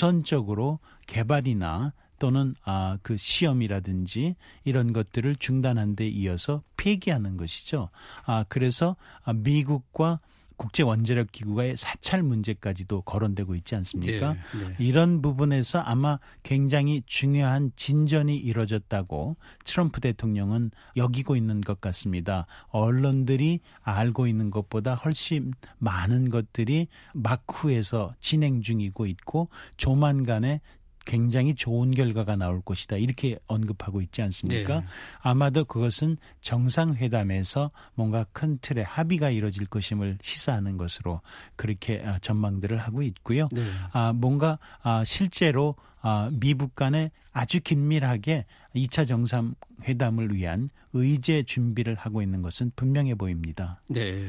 우선적으로 개발이나 또는 아, 그 시험이라든지 이런 것들을 중단한 데 이어서 폐기하는 것이죠. 아, 그래서 아, 미국과 국제원자력기구의 사찰 문제까지도 거론되고 있지 않습니까? 네, 네. 이런 부분에서 아마 굉장히 중요한 진전이 이뤄졌다고 트럼프 대통령은 여기고 있는 것 같습니다. 언론들이 알고 있는 것보다 훨씬 많은 것들이 마쿠에서 진행 중이고 있고 조만간에 굉장히 좋은 결과가 나올 것이다. 이렇게 언급하고 있지 않습니까? 네. 아마도 그것은 정상회담에서 뭔가 큰 틀의 합의가 이루어질 것임을 시사하는 것으로 그렇게 전망들을 하고 있고요. 네. 아, 뭔가 아, 실제로 아, 미북 간에 아주 긴밀하게 이 차 정상회담을 위한 의제 준비를 하고 있는 것은 분명해 보입니다. 네.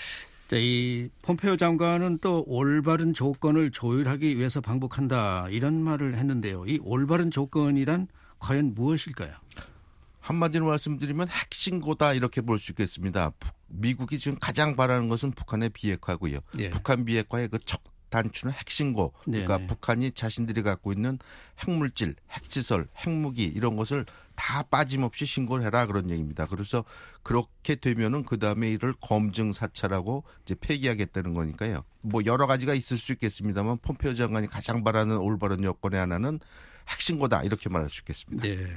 이 폼페이오 장관은 또 올바른 조건을 조율하기 위해서 방북한다 이런 말을 했는데요. 이 올바른 조건이란 과연 무엇일까요? 한마디로 말씀드리면 핵신고다 이렇게 볼 수 있겠습니다. 미국이 지금 가장 바라는 것은 북한의 비핵화고요. 예. 북한 비핵화의 그 첫 단추는 핵신고. 그러니까 네네. 북한이 자신들이 갖고 있는 핵물질, 핵시설, 핵무기 이런 것을 다 빠짐없이 신고를 해라 그런 얘기입니다. 그래서 그렇게 되면은 그 다음에 이를 검증 사찰하고 이제 폐기하겠다는 거니까요. 뭐 여러 가지가 있을 수 있겠습니다만 폼페이오 장관이 가장 바라는 올바른 여건의 하나는 핵신고다 이렇게 말할 수 있겠습니다. 네,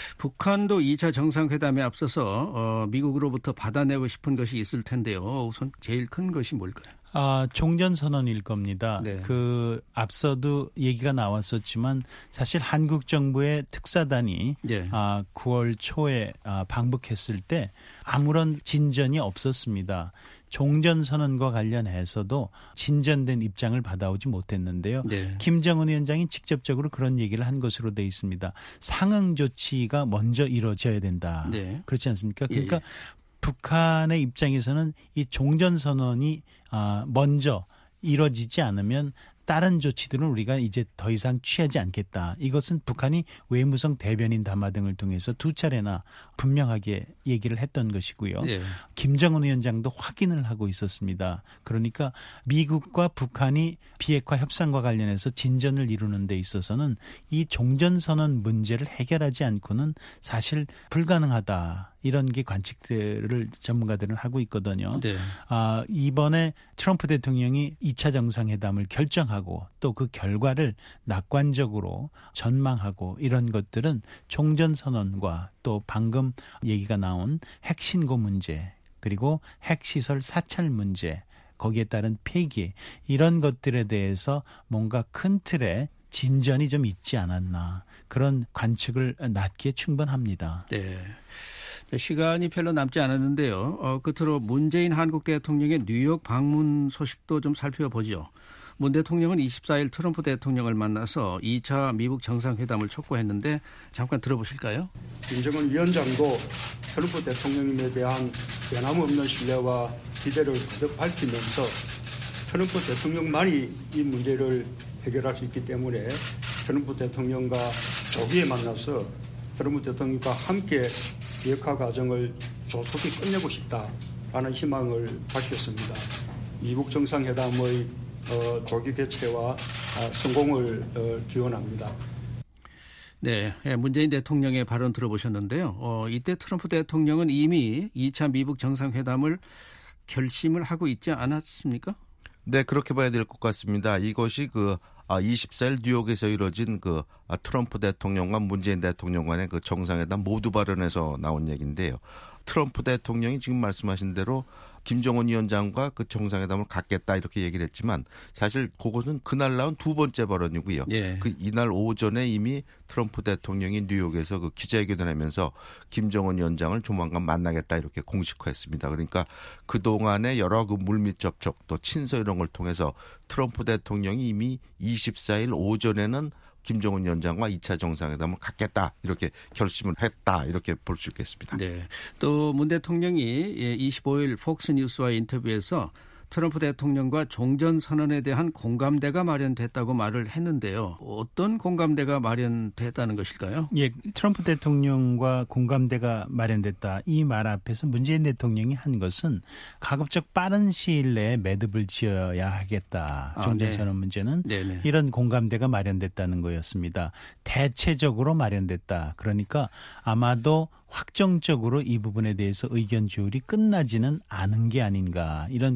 북한도 이 차 정상회담에 앞서서 어, 미국으로부터 받아내고 싶은 것이 있을 텐데요. 우선 제일 큰 것이 뭘까요? 아, 종전선언일 겁니다. 네. 그 앞서도 얘기가 나왔었지만 사실 한국 정부의 특사단이 네. 아, 구월 초에 아, 방북했을 때 아무런 진전이 없었습니다. 종전선언과 관련해서도 진전된 입장을 받아오지 못했는데요. 네. 김정은 위원장이 직접적으로 그런 얘기를 한 것으로 돼 있습니다. 상응 조치가 먼저 이루어져야 된다. 네. 그렇지 않습니까? 그러니까 예, 예. 북한의 입장에서는 이 종전선언이 먼저 이루어지지 않으면 다른 조치들은 우리가 이제 더 이상 취하지 않겠다. 이것은 북한이 외무성 대변인 담화 등을 통해서 두 차례나 분명하게 얘기를 했던 것이고요. 네. 김정은 위원장도 확인을 하고 있었습니다. 그러니까 미국과 북한이 비핵화 협상과 관련해서 진전을 이루는 데 있어서는 이 종전선언 문제를 해결하지 않고는 사실 불가능하다. 이런 게 관측들을 전문가들은 하고 있거든요. 네. 아, 이번에 트럼프 대통령이 이 차 정상회담을 결정하고 또 그 결과를 낙관적으로 전망하고 이런 것들은 종전선언과 또 방금 얘기가 나온 핵신고 문제 그리고 핵시설 사찰 문제 거기에 따른 폐기 이런 것들에 대해서 뭔가 큰 틀의 진전이 좀 있지 않았나 그런 관측을 낳기에 충분합니다. 네. 시간이 별로 남지 않았는데요. 어, 끝으로 문재인 한국 대통령의 뉴욕 방문 소식도 좀 살펴보죠. 문 대통령은 이십사일 트럼프 대통령을 만나서 이 차 미북 정상회담을 촉구했는데 잠깐 들어보실까요? 김정은 위원장도 트럼프 대통령님에 대한 변함없는 신뢰와 기대를 거듭 밝히면서 트럼프 대통령만이 이 문제를 해결할 수 있기 때문에 트럼프 대통령과 조기에 만나서 트럼프 대통령과 함께 비핵화 과정을 조속히 끝내고 싶다라는 희망을 밝혔습니다. 미북 정상회담의 어, 조기 개최와 아, 성공을 어, 기원합니다. 네, 문재인 대통령의 발언 들어보셨는데요. 어, 이때 트럼프 대통령은 이미 이 차 미북 정상회담을 결심을 하고 있지 않았습니까? 네, 그렇게 봐야 될 것 같습니다. 이것이 그 이십사일 뉴욕에서 이뤄진 그 트럼프 대통령과 문재인 대통령 간의 그 정상회담 모두 발언에서 나온 얘기인데요. 트럼프 대통령이 지금 말씀하신 대로 김정은 위원장과 그 정상회담을 갖겠다 이렇게 얘기를 했지만 사실 그것은 그날 나온 두 번째 발언이고요. 예. 그 이날 오전에 이미 트럼프 대통령이 뉴욕에서 그 기자회견을 하면서 김정은 위원장을 조만간 만나겠다 이렇게 공식화했습니다. 그러니까 그동안의 여러 그 물밑 접촉 또 친서 이런 걸 통해서 트럼프 대통령이 이미 이십사일 오전에는 김정은 위원장과 이 차 정상회담을 갖겠다 이렇게 결심을 했다 이렇게 볼 수 있겠습니다. 네. 또 문 대통령이 이십오일 폭스뉴스와의 인터뷰에서 트럼프 대통령과 종전선언에 대한 공감대가 마련됐다고 말을 했는데요. 어떤 공감대가 마련됐다는 것일까요? 예, 트럼프 대통령과 공감대가 마련됐다. 이 말 앞에서 문재인 대통령이 한 것은 가급적 빠른 시일 내에 매듭을 지어야 하겠다. 종전선언 아, 네. 문제는 네네. 이런 공감대가 마련됐다는 거였습니다. 대체적으로 마련됐다. 그러니까 아마도 확정적으로 이 부분에 대해서 의견 조율이 끝나지는 않은 게 아닌가 이런 관측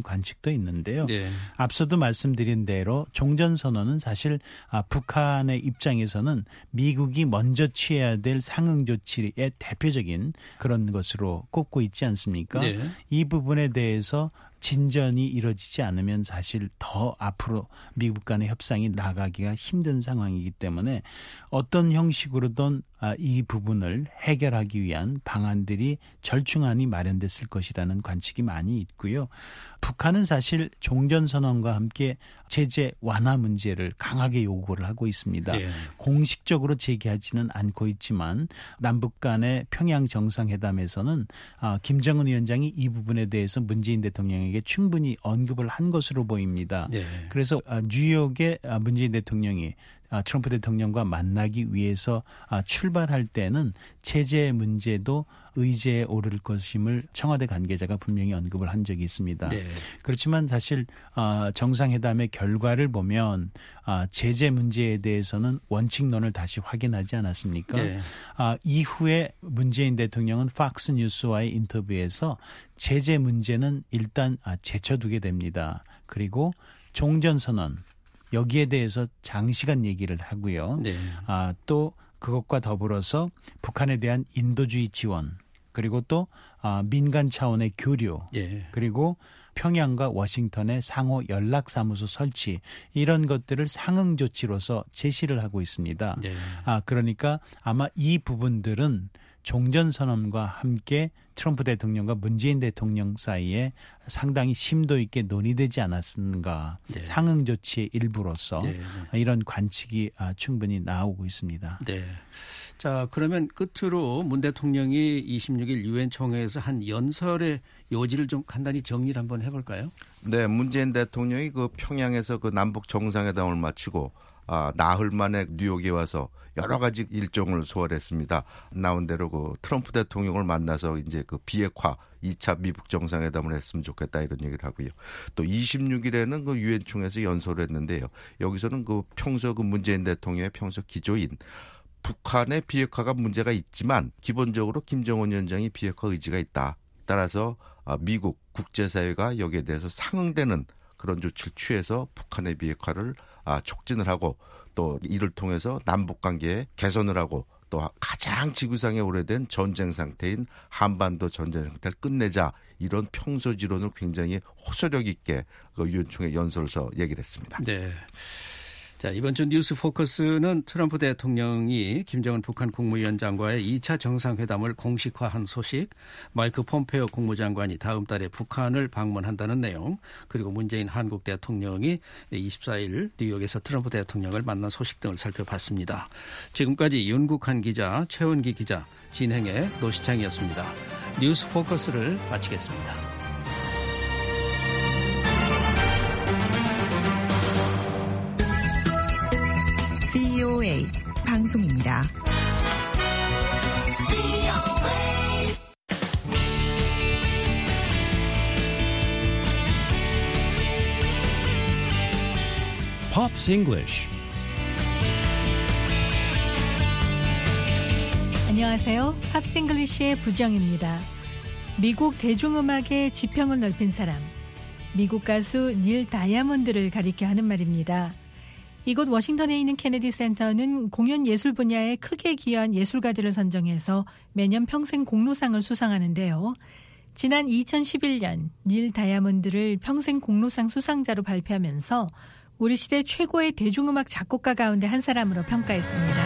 분석도 있는데요. 네. 앞서도 말씀드린 대로 종전선언은 사실 아, 북한의 입장에서는 미국이 먼저 취해야 될 상응 조치의 대표적인 그런 것으로 꼽고 있지 않습니까? 네. 이 부분에 대해서 진전이 이루어지지 않으면 사실 더 앞으로 미국 간의 협상이 나가기가 힘든 상황이기 때문에 어떤 형식으로든 이 부분을 해결하기 위한 방안들이 절충안이 마련됐을 것이라는 관측이 많이 있고요. 북한은 사실 종전선언과 함께 제재 완화 문제를 강하게 요구를 하고 있습니다. 네. 공식적으로 제기하지는 않고 있지만 남북 간의 평양 정상회담에서는 김정은 위원장이 이 부분에 대해서 문재인 대통령에게 충분히 언급을 한 것으로 보입니다. 네. 그래서 뉴욕에 문재인 대통령이 트럼프 대통령과 만나기 위해서 출발할 때는 체제 문제도 의제에 오를 것임을 청와대 관계자가 분명히 언급을 한 적이 있습니다. 네. 그렇지만 사실 정상회담의 결과를 보면 제재 문제에 대해서는 원칙론을 다시 확인하지 않았습니까? 네. 이후에 문재인 대통령은 팍스 뉴스와의 인터뷰에서 제재 문제는 일단 제쳐두게 됩니다. 그리고 종전선언 여기에 대해서 장시간 얘기를 하고요. 네. 아, 또 그것과 더불어서 북한에 대한 인도주의 지원 그리고 또 아, 민간 차원의 교류 네. 그리고 평양과 워싱턴의 상호 연락사무소 설치 이런 것들을 상응 조치로서 제시를 하고 있습니다. 네. 아, 그러니까 아마 이 부분들은 종전선언과 함께 트럼프 대통령과 문재인 대통령 사이에 상당히 심도 있게 논의되지 않았는가. 네. 상응 조치의 일부로서 네. 이런 관측이 충분히 나오고 있습니다. 네. 자, 그러면 끝으로 문 대통령이 이십육 일 유엔 총회에서 한 연설의 요지를 좀 간단히 정리를 한번 해볼까요? 네, 문재인 대통령이 그 평양에서 그 남북 정상회담을 마치고 아, 나흘 만에 뉴욕에 와서 여러 가지 일정을 소화했습니다. 나온 대로 그 트럼프 대통령을 만나서 이제 그 비핵화 이 차 미북 정상회담을 했으면 좋겠다 이런 얘기를 하고요. 또 이십육 일에는 그 유엔 총회에서 연설을 했는데요. 여기서는 그 평소 그 문재인 대통령의 평소 기조인 북한의 비핵화가 문제가 있지만 기본적으로 김정은 위원장이 비핵화 의지가 있다. 따라서 미국 국제사회가 여기에 대해서 상응되는 그런 조치를 취해서 북한의 비핵화를 촉진을 하고 또 이를 통해서 남북관계 개선을 하고 또 가장 지구상에 오래된 전쟁 상태인 한반도 전쟁 상태를 끝내자 이런 평소지론을 굉장히 호소력 있게 그 유엔 총회 연설서 얘기를 했습니다. 네. 자, 이번 주 뉴스 포커스는 트럼프 대통령이 김정은 북한 국무위원장과의 이 차 정상회담을 공식화한 소식, 마이크 폼페오 국무장관이 다음 달에 북한을 방문한다는 내용, 그리고 문재인 한국 대통령이 이십사 일 뉴욕에서 트럼프 대통령을 만난 소식 등을 살펴봤습니다. 지금까지 윤국한 기자, 최원기 기자, 진행의 노시창이었습니다. 뉴스 포커스를 마치겠습니다. 브이오에이 방송입니다. Pops English. 안녕하세요. 팝스 잉글리시의 부정입니다. 미국 대중음악의 지평을 넓힌 사람, 미국 가수 닐 다이아몬드를 가리켜 하는 말입니다. 이곳 워싱턴에 있는 케네디 센터는 공연 예술 분야에 크게 기여한 예술가들을 선정해서 매년 평생 공로상을 수상하는데요. 지난 이천십일 년 닐 다이아몬드를 평생 공로상 수상자로 발표하면서 우리 시대 최고의 대중음악 작곡가 가운데 한 사람으로 평가했습니다.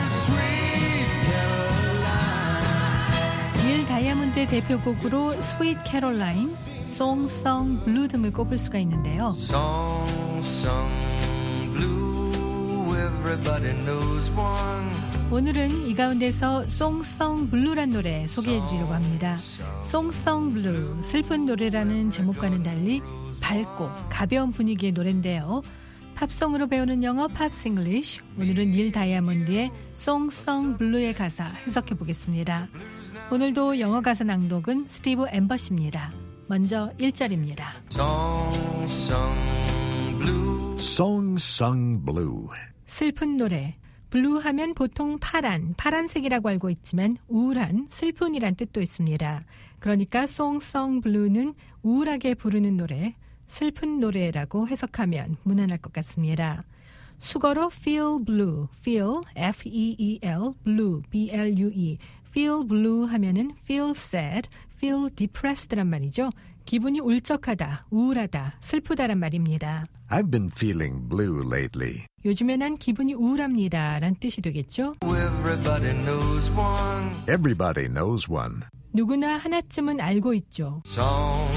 닐 다이아몬드의 대표곡으로 스윗 캐롤라인, 송, 성, 블루 등을 꼽을 수가 있는데요. Song, song. 오늘은 이 가운데서 송성 블루란 노래 소개해드리려고 합니다. 송성 블루, 슬픈 노래라는 제목과는 달리 밝고 가벼운 분위기의 노래인데요. 팝송으로 배우는 영어 팝스 잉글리쉬, 오늘은 닐 다이아몬드의 송성 블루의 가사 해석해보겠습니다. 오늘도 영어 가사 낭독은 스티브 엠버시입니다. 먼저 일 절입니다. Song Sung Blue. 슬픈 노래. 블루 하면 보통 파란, 파란색이라고 알고 있지만 우울한, 슬픈이란 뜻도 있습니다. 그러니까 송성 블루는 우울하게 부르는 노래, 슬픈 노래라고 해석하면 무난할 것 같습니다. 수거로 feel blue, feel, F-E-E-L, blue, B-L-U-E, feel blue 하면은 feel sad, feel depressed란 말이죠. 기분이 울적하다, 우울하다, 슬프다란 말입니다. I've been feeling blue lately. 요즘에 난 기분이 우울합니다 란 뜻이 되겠죠. Everybody knows one. Everybody knows one. 누구나 하나쯤은 알고 있죠. Song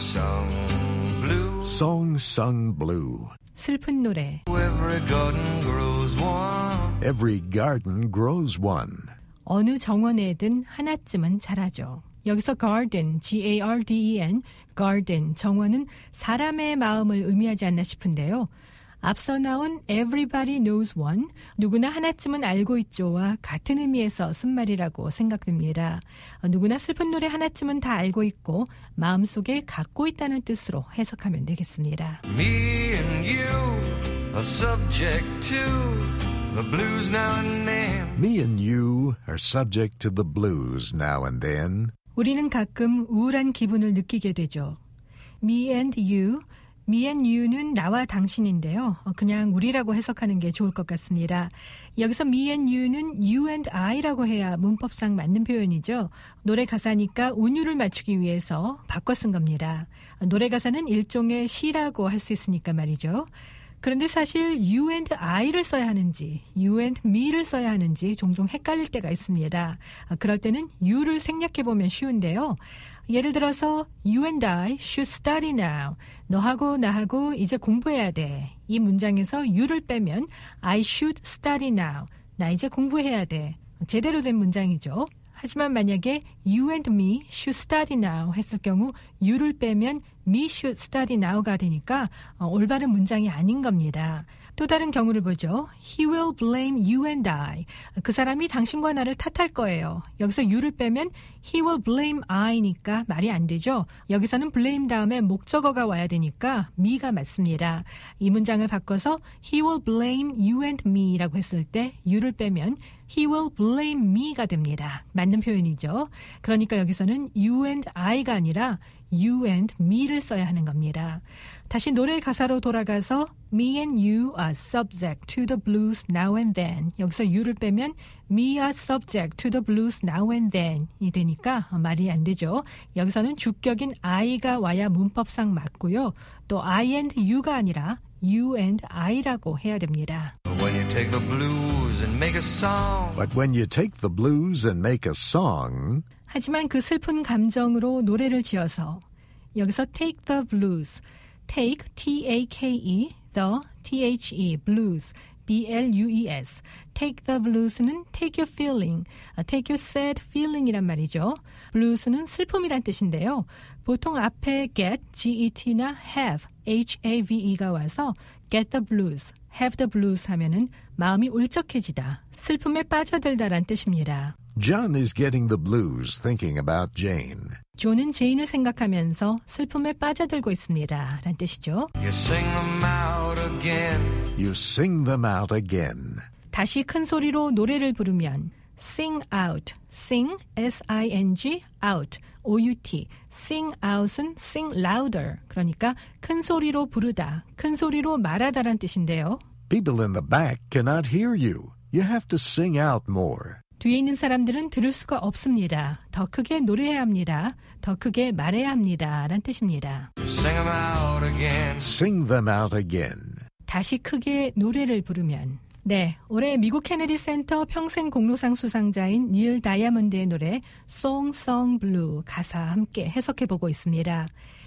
sung blue. Song sung blue. 슬픈 노래. Every garden grows one. Every garden grows one. 어느 정원에든 하나쯤은 자라죠. 여기서 garden, G-A-R-D-E-N, garden, 정원은 사람의 마음을 의미하지 않나 싶은데요. 앞서 나온 everybody knows one, 누구나 하나쯤은 알고 있죠와 같은 의미에서 쓴 말이라고 생각됩니다. 누구나 슬픈 노래 하나쯤은 다 알고 있고 마음속에 갖고 있다는 뜻으로 해석하면 되겠습니다. Me and you are subject to the blues now and then. Me and you are subject to the blues now and then. 우리는 가끔 우울한 기분을 느끼게 되죠. Me and you, me and you는 나와 당신인데요. 그냥 우리라고 해석하는 게 좋을 것 같습니다. 여기서 me and you는 you and I라고 해야 문법상 맞는 표현이죠. 노래 가사니까 운율을 맞추기 위해서 바꿔 쓴 겁니다. 노래 가사는 일종의 시라고 할 수 있으니까 말이죠. 그런데 사실 you and I를 써야 하는지 you and me를 써야 하는지 종종 헷갈릴 때가 있습니다. 그럴 때는 you를 생략해보면 쉬운데요. 예를 들어서 you and I should study now. 너하고 나하고 이제 공부해야 돼. 이 문장에서 you를 빼면 I should study now. 나 이제 공부해야 돼. 제대로 된 문장이죠. 하지만 만약에 you and me should study now 했을 경우 you를 빼면 me should study now가 되니까 어, 올바른 문장이 아닌 겁니다. 또 다른 경우를 보죠. He will blame you and I. 그 사람이 당신과 나를 탓할 거예요. 여기서 you를 빼면 he will blame I니까 말이 안 되죠. 여기서는 blame 다음에 목적어가 와야 되니까 me가 맞습니다. 이 문장을 바꿔서 he will blame you and me라고 했을 때 you를 빼면 he will blame me가 됩니다. 맞는 표현이죠. 그러니까 여기서는 you and I가 아니라 you and me를 써야 하는 겁니다. 다시 노래 가사로 돌아가서 me and you are subject to the blues now and then. 여기서 you를 빼면 me are subject to the blues now and then 이 되니까 말이 안 되죠. 여기서는 주격인 I가 와야 문법상 맞고요. 또 I and you가 아니라 you and I라고 해야 됩니다. When you take the blues and make a song. But when you take the blues and make a song. 하지만 그 슬픈 감정으로 노래를 지어서 여기서 take the blues, take, T-A-K-E, the, T-H-E, blues, B-L-U-E-S. take the blues는 take your feeling, take your sad feeling이란 말이죠. blues는 슬픔이란 뜻인데요. 보통 앞에 get, G-E-T나 have, H-A-V-E가 와서 get the blues, have the blues 하면은 마음이 울적해지다, 슬픔에 빠져들다란 뜻입니다. John is getting the blues thinking about Jane. 존은 제인을 생각하면서 슬픔에 빠져들고 있습니다. 란 뜻이죠. You sing them out again. You sing them out again. 다시 큰 소리로 노래를 부르면 sing out, sing, S-I-N-G, out, O-U-T, sing out은 sing louder. 그러니까 큰 소리로 부르다, 큰 소리로 말하다란 뜻인데요. People in the back cannot hear you. You have to sing out more. 뒤에 있는 사람들은 들을 수가 없습니다. 더 크게 노래해야 합니다. 더 크게 말해야 합니다. 란 뜻입니다. Sing them out again. Sing them out again. 다시 크게 노래를 부르면. 네, 올해 미국 케네디 센터 평생 공로상 수상자인 닐 다이아몬드의 노래 Song Sung Blue 가사 함께 해석해보고 있습니다.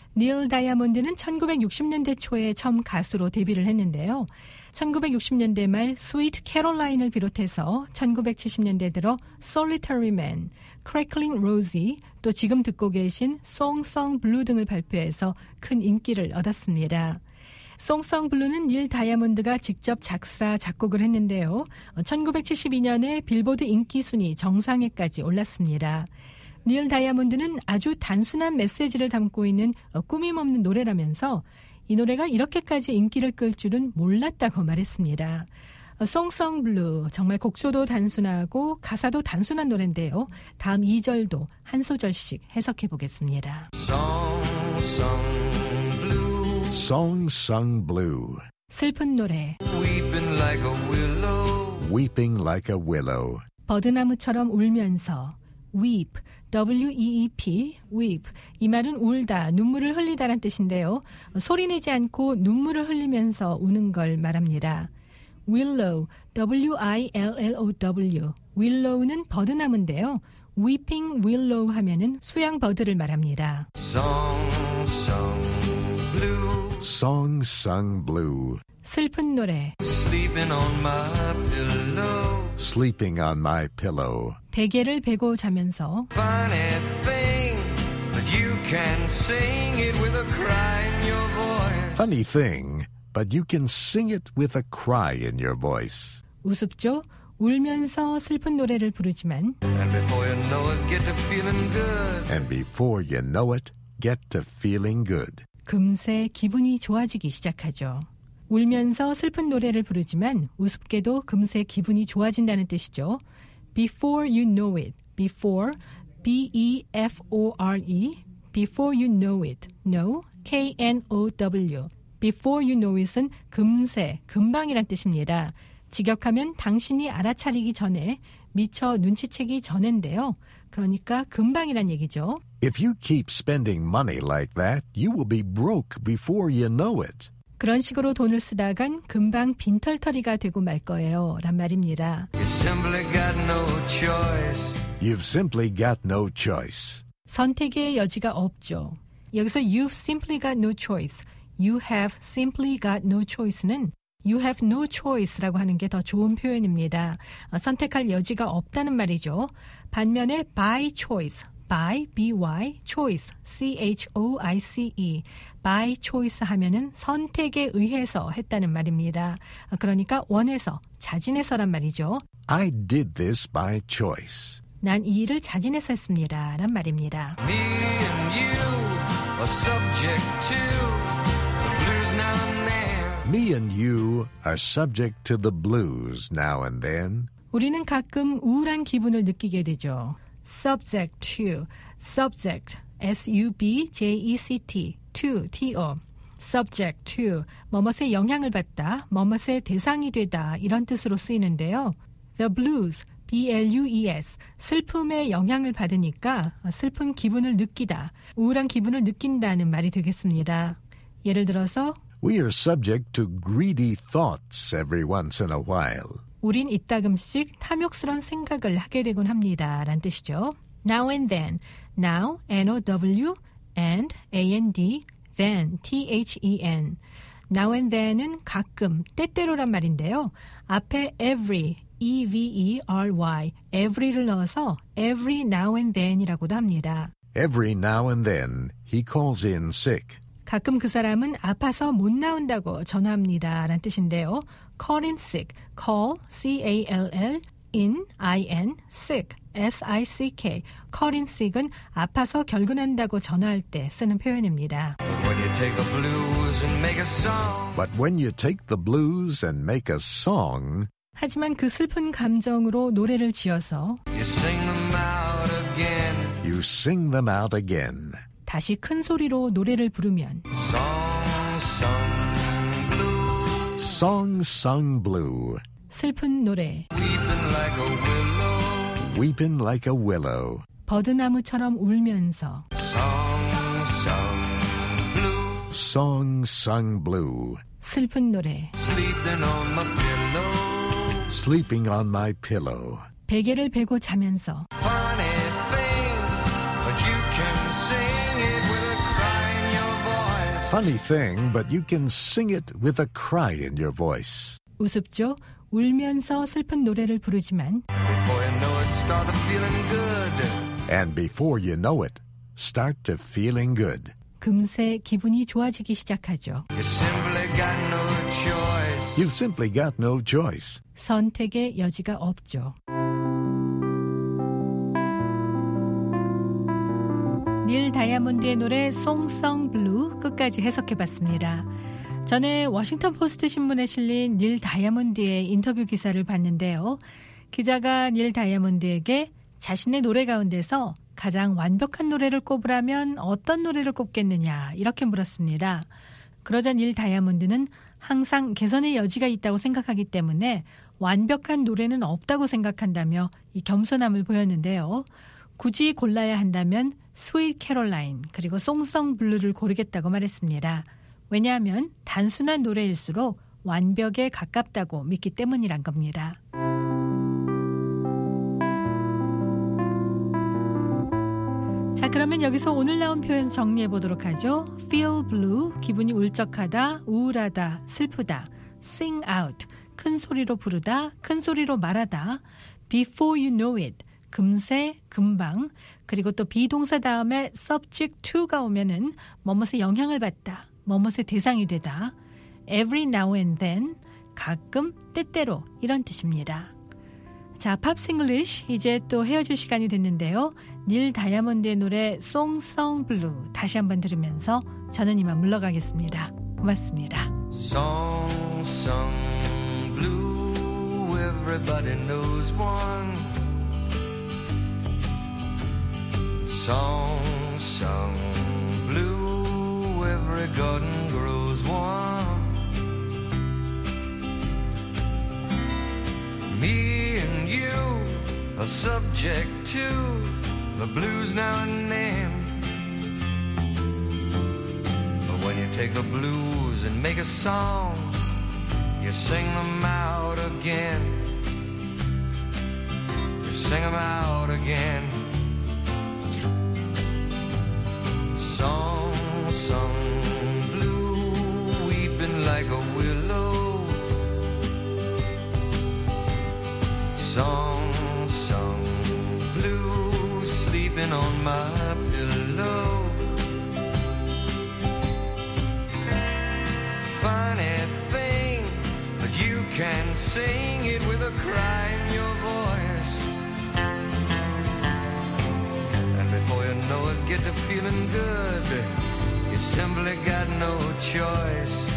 닐 다이아몬드는 천구백육십 년대 초에 처음 가수로 데뷔를 했는데요. 천구백육십 년대 말 스위트 캐롤라인을 비롯해서 천구백칠십 년대 들어 Solitary Man, Crackling Rosie, 또 지금 듣고 계신 Song Sung Blue 등을 발표해서 큰 인기를 얻었습니다. Song Sung Blue는 닐 다이아몬드가 직접 작사, 작곡을 했는데요. 천구백칠십이 년에 빌보드 인기 순위 정상회까지 올랐습니다. 닐 다이아몬드는 아주 단순한 메시지를 담고 있는 꾸밈없는 노래라면서 이 노래가 이렇게까지 인기를 끌 줄은 몰랐다고 말했습니다. Song Sung Blue, 정말 곡조도 단순하고 가사도 단순한 노래인데요. 다음 이 절도 한 소절씩 해석해 보겠습니다. Song sung blue, Song sung blue. 슬픈 노래. Weeping like a willow. Weeping like a willow. 버드나무처럼 울면서. weep, W E E P, weep. 이 말은 울다, 눈물을 흘리다란 뜻인데요. 소리내지 않고 눈물을 흘리면서 우는 걸 말합니다. willow, W I L L O W. willow는 버드나무인데요. weeping willow 하면은 수양버드를 말합니다. Song sung blue. Song sung blue. 슬픈 노래. Sleeping on my pillow. Sleeping on my pillow. 베개를 베고 자면서. Funny thing, but you can sing it with a cry in your voice. Funny thing, but you can sing it with a cry in your voice. 우습죠? 울면서 슬픈 노래를 부르지만. And before you know it, get to feeling good. And before you know it, get to feeling good. 금세 기분이 좋아지기 시작하죠. 울면서 슬픈 노래를 부르지만 우습게도 금세 기분이 좋아진다는 뜻이죠. Before you know it. Before, B E F O R E. Before you know it. Know, K N O W. Before you know it은 금세, 금방이란 뜻입니다. 직역하면 당신이 알아차리기 전에, 미처 눈치채기 전인데요. 그러니까 금방이란 얘기죠. If you keep spending money like that, you will be broke before you know it. 그런 식으로 돈을 쓰다간 금방 빈털터리가 되고 말 거예요. 란 말입니다. You've simply got no choice. You've simply got no choice. 선택의 여지가 없죠. 여기서 you've simply got no choice. You have simply got no choice는 you have no choice라고 하는 게 더 좋은 표현입니다. 선택할 여지가 없다는 말이죠. 반면에 by choice, by, by, choice, C H O I C E, by choice 하면은 선택에 의해서 했다는 말입니다. 그러니까 원해서, 자진해서란 말이죠. I did this by choice. 난 이 일을 자진해서 했습니다. 란 말입니다. Me and you are subject to the blues now and then. Me and you are subject to the blues now and then. 우리는 가끔 우울한 기분을 느끼게 되죠. subject to, subject, S U B J E C T, to, T O, subject to, 뭐뭇에 영향을 받다, 뭐뭇의 대상이 되다 이런 뜻으로 쓰이는데요. The blues, B L U E S, 슬픔의 영향을 받으니까 슬픈 기분을 느끼다, 우울한 기분을 느낀다는 말이 되겠습니다. 예를 들어서 We are subject to greedy thoughts every once in a while. 우린 이따금씩 탐욕스러운 생각을 하게 되곤 합니다. 라는 뜻이죠. Now and then. Now, N O W, and, A N D, then, T H E N. Now and then은 가끔, 때때로란 말인데요. 앞에 every, E V E R Y, every를 넣어서 every now and then이라고도 합니다. Every now and then, he calls in sick. 가끔 그 사람은 아파서 못 나온다고 전화합니다. 라는 뜻인데요. call in sick, call, C A L L, in, I N, sick, S I C K. call in sick은 아파서 결근한다고 전화할 때 쓰는 표현입니다. When you take the blues and make a song. But when you take the blues and make a song. 하지만 그 슬픈 감정으로 노래를 지어서 You sing them out again. You sing them out again. 다시 큰 소리로 노래를 부르면 Song sung blue. Song sung blue. 슬픈 노래. Weeping like a willow. Weeping like a willow. 버드나무처럼 울면서 Song sung blue. Song sung blue. 슬픈 노래. Sleeping on my pillow. Sleeping on my pillow. 베개를 베고 자면서 Funny thing, but you can sing it with a cry in your voice. Funny thing, but you can sing it with a cry in your voice. 우습죠? 울면서 슬픈 노래를 부르지만 Before you know it, start feeling good. And before you know it, start to feeling good. 금세 기분이 좋아지기 시작하죠. You simply got no choice. You've simply got no choice. 선택의 여지가 없죠. 닐 다이아몬드의 노래 송성 블루 끝까지 해석해봤습니다. 전에 워싱턴 포스트 신문에 실린 닐 다이아몬드의 인터뷰 기사를 봤는데요. 기자가 닐 다이아몬드에게 자신의 노래 가운데서 가장 완벽한 노래를 꼽으라면 어떤 노래를 꼽겠느냐 이렇게 물었습니다. 그러자 닐 다이아몬드는 항상 개선의 여지가 있다고 생각하기 때문에 완벽한 노래는 없다고 생각한다며 이 겸손함을 보였는데요. 굳이 골라야 한다면 스윗 캐롤라인 그리고 송성 블루를 고르겠다고 말했습니다. 왜냐하면 단순한 노래일수록 완벽에 가깝다고 믿기 때문이란 겁니다. 자, 그러면 여기서 오늘 나온 표현 정리해 보도록 하죠. Feel blue, 기분이 울적하다, 우울하다, 슬프다. Sing out, 큰 소리로 부르다, 큰 소리로 말하다. Before you know it, 금세, 금방. 그리고 또 비동사 다음에 subject to가 오면은 뭐뭇의 영향을 받다, 뭐뭇의 대상이 되다. Every now and then, 가끔, 때때로 이런 뜻입니다. 자, 팝스 잉글리쉬 이제 또 헤어질 시간이 됐는데요. 닐 다이아몬드의 노래 Song Song Blue 다시 한번 들으면서 저는 이만 물러가겠습니다. 고맙습니다. Song Song Blue, everybody knows one. Song Song Blue, every garden grows one. Me and you are subject to the blues now and then. But when you take the blues and make a song, you sing them out again. You sing them out again. Song, song, blue, weeping like a willow. Song, song, blue, sleeping on my pillow. Funny thing, but you can sing it with a cry in your voice. And before you know it, get to feeling good. You simply got no choice.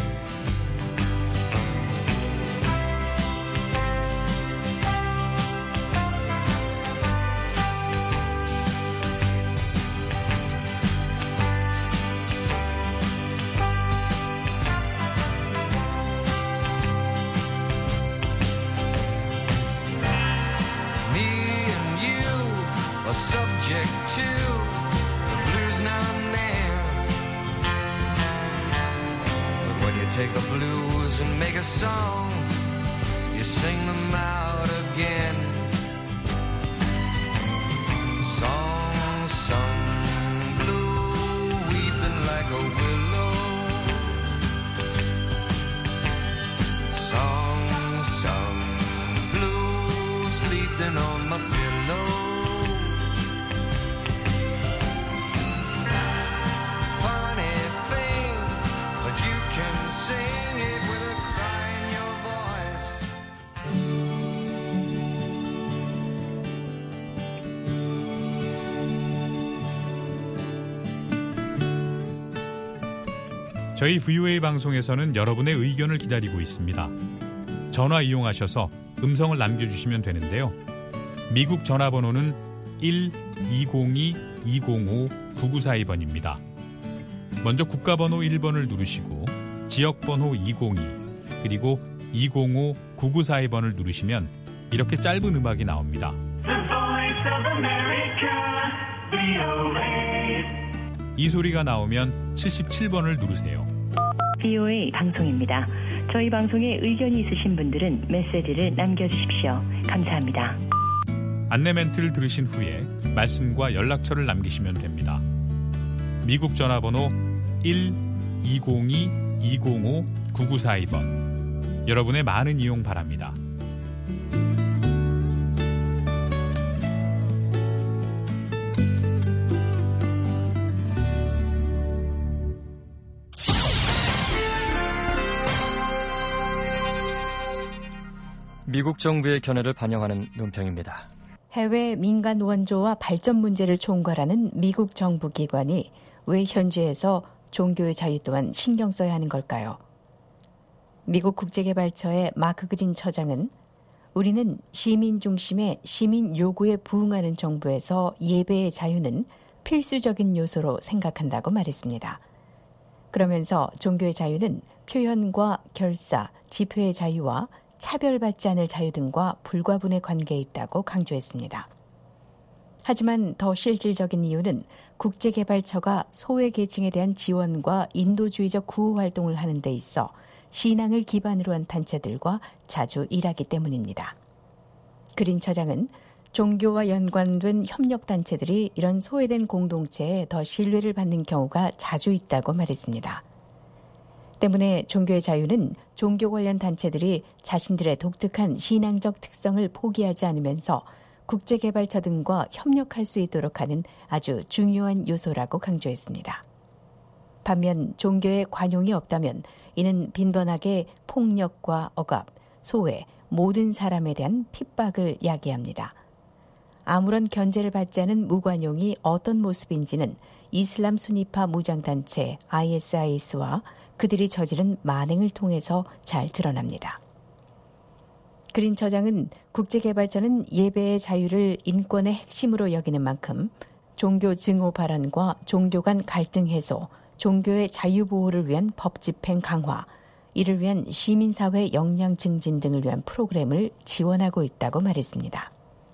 Subject to the blues now and then. But when you take the blues and make a song, you sing them out again. Song, song, blue, weeping like a willow. Song, song, blue, sleeping on my pillow. 저희 브이오에이 방송에서는 여러분의 의견을 기다리고 있습니다. 전화 이용하셔서 음성을 남겨주시면 되는데요. 미국 전화번호는 일 이공이 이공오 구구사이 번입니다. 먼저 국가번호 일 번을 누르시고 지역번호 이공이 그리고 이공오 구구사이 번을 누르시면 이렇게 짧은 음악이 나옵니다. 이 소리가 나오면 칠십칠 번을 누르세요. 브이오에이 방송입니다. 저희 방송에 의견이 있으신 분들은 메시지를 남겨주십시오. 감사합니다. 안내 멘트를 들으신 후에 말씀과 연락처를 남기시면 됩니다. 미국 전화번호 일 이공이 이공오 구구사이 번. 여러분의 많은 이용 바랍니다. 미국 정부의 견해를 반영하는 논평입니다. 해외 민간 원조와 발전 문제를 총괄하는 미국 정부 기관이 왜 현지에서 종교의 자유 또한 신경 써야 하는 걸까요? 미국 국제개발처의 마크 그린 처장은 우리는 시민 중심의 시민 요구에 부응하는 정부에서 예배의 자유는 필수적인 요소로 생각한다고 말했습니다. 그러면서 종교의 자유는 표현과 결사, 집회의 자유와 차별받지 않을 자유 등과 불가분의 관계에 있다고 강조했습니다. 하지만 더 실질적인 이유는 국제개발처가 소외계층에 대한 지원과 인도주의적 구호활동을 하는 데 있어 신앙을 기반으로 한 단체들과 자주 일하기 때문입니다. 그린 처장은 종교와 연관된 협력단체들이 이런 소외된 공동체에 더 신뢰를 받는 경우가 자주 있다고 말했습니다. 때문에 종교의 자유는 종교 관련 단체들이 자신들의 독특한 신앙적 특성을 포기하지 않으면서 국제개발처 등과 협력할 수 있도록 하는 아주 중요한 요소라고 강조했습니다. 반면 종교의 관용이 없다면 이는 빈번하게 폭력과 억압, 소외, 모든 사람에 대한 핍박을 야기합니다. 아무런 견제를 받지 않은 무관용이 어떤 모습인지는 이슬람 순위파 무장단체 아이에스아이에스와 그들이 저지른 만행을 통해서 잘 드러납니다. 그린 처장은 국제개발처는 예배의 자유를 인권의 핵심으로 여기는 만큼 종교 증오 발언과 종교 간 갈등 해소, 종교의 자유 보호를 위한 법 집행 강화, 이를 위한 시민사회 역량 증진 등을 위한 프로그램을 지원하고 있다고 말했습니다.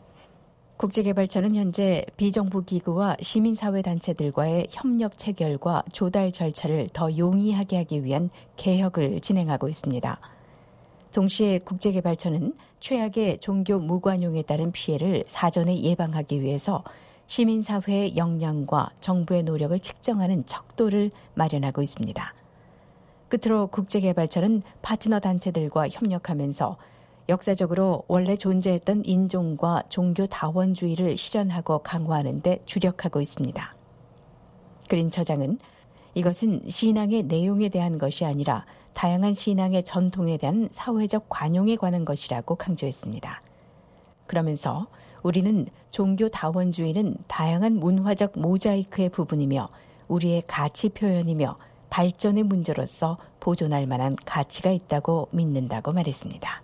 국제개발처는 현재 비정부 기구와 시민사회 단체들과의 협력 체결과 조달 절차를 더 용이하게 하기 위한 개혁을 진행하고 있습니다. 동시에 국제개발처는 최악의 종교 무관용에 따른 피해를 사전에 예방하기 위해서 시민사회의 역량과 정부의 노력을 측정하는 척도를 마련하고 있습니다. 끝으로 국제개발처는 파트너 단체들과 협력하면서 역사적으로 원래 존재했던 인종과 종교 다원주의를 실현하고 강화하는 데 주력하고 있습니다. 그린 처장은 이것은 신앙의 내용에 대한 것이 아니라 다양한 신앙의 전통에 대한 사회적 관용에 관한 것이라고 강조했습니다. 그러면서 우리는 종교 다원주의는 다양한 문화적 모자이크의 부분이며 우리의 가치 표현이며 발전의 문제로서 보존할 만한 가치가 있다고 믿는다고 말했습니다.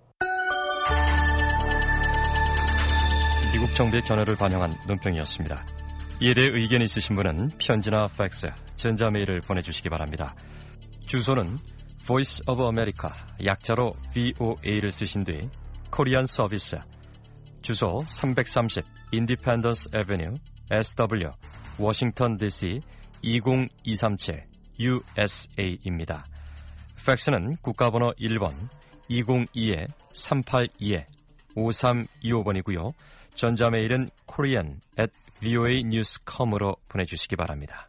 미국 정부의 견해를 반영한 논평이었습니다. 이에 대해 의견 있으신 분은 편지나 팩스, 전자메일을 보내주시기 바랍니다. 주소는 Voice of America, 약자로 브이오에이를 쓰신 뒤 코리안 서비스, 주소 삼백삼십 Independence Avenue, 에스더블유, 워싱턴 디씨 이공이삼칠 유에스에이입니다. 팩스는 국가번호 일 번 이공이 삼팔이 오삼이오 번이고요. 전자메일은 korean at voa news dot com으로 보내주시기 바랍니다.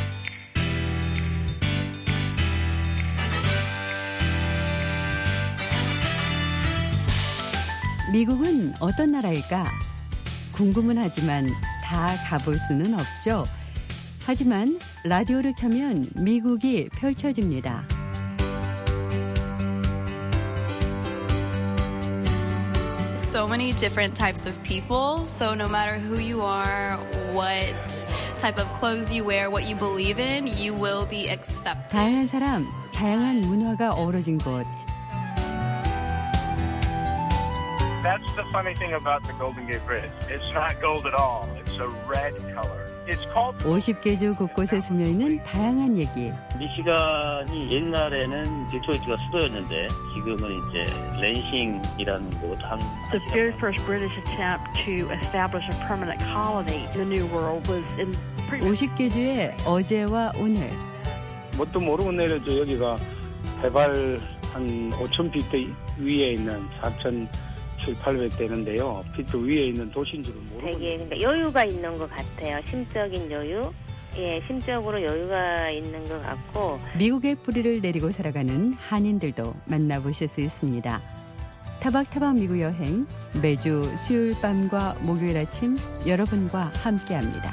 미국은 어떤 나라일까? 궁금은 하지만 다 가볼 수는 없죠. 하지만 라디오를 켜면 미국이 펼쳐집니다. So many different types of people. So no matter who you are, what type of clothes you wear, what you believe in, you will be accepted. 다양한 사람, 다양한 문화가 어우러진 곳. That's the funny thing about the Golden Gate Bridge. It's not gold at all. It's a red color. It's called. 오십 개 주 곳곳에 스며있는 다양한 얘기. 미시간이 옛날에는 디트로이트가 수도였는데 지금은 이제 랜싱이라는 곳 한. The very first British attempt to establish a permanent colony in the New World was in. 오십 개 주의 어제와 오늘. 뭣도 모르고 내려져 여기가 해발 한 오천 피트 위에 있는 사천. 팔백 되는데요. 피트 위에 있는 도시인 줄은 모르고. 되게 그러니까 여유가 있는 것 같아요. 심적인 여유. 예, 심적으로 여유가 있는 것 같고. 미국의 뿌리를 내리고 살아가는 한인들도 만나보실 수 있습니다. 타박타박 미국 여행 매주 수요일 밤과 목요일 아침 여러분과 함께합니다.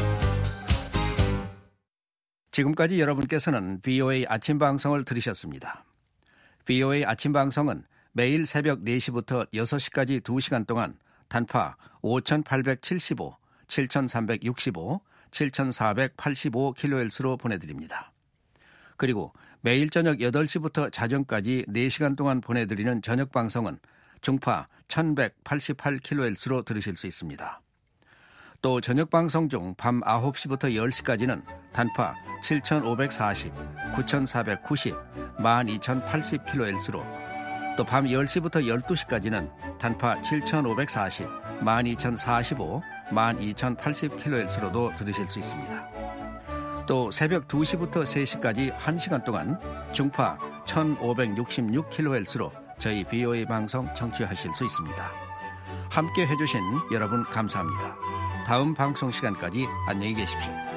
지금까지 여러분께서는 브이오에이 아침 방송을 들으셨습니다. 브이오에이 아침 방송은 매일 새벽 네 시부터 여섯 시까지 두 시간 동안 단파 오천팔백칠십오, 칠천삼백육십오, 칠천사백팔십오 킬로헤르츠로 보내드립니다. 그리고 매일 저녁 여덟 시부터 자정까지 네 시간 동안 보내드리는 저녁 방송은 중파 천백팔십팔 킬로헤르츠로 들으실 수 있습니다. 또 저녁 방송 중 밤 아홉 시부터 열 시까지는 단파 칠천오백사십, 구천사백구십, 만 이천팔십 킬로헤르츠로 또 밤 열 시부터 열두 시까지는 단파 칠천오백사십, 만 이천사십오, 만 이천팔십 킬로헤르츠로도 들으실 수 있습니다. 또 새벽 두 시부터 세 시까지 한 시간 동안 중파 천오백육십육 킬로헤르츠로 저희 비오에이 방송 청취하실 수 있습니다. 함께 해주신 여러분 감사합니다. 다음 방송 시간까지 안녕히 계십시오.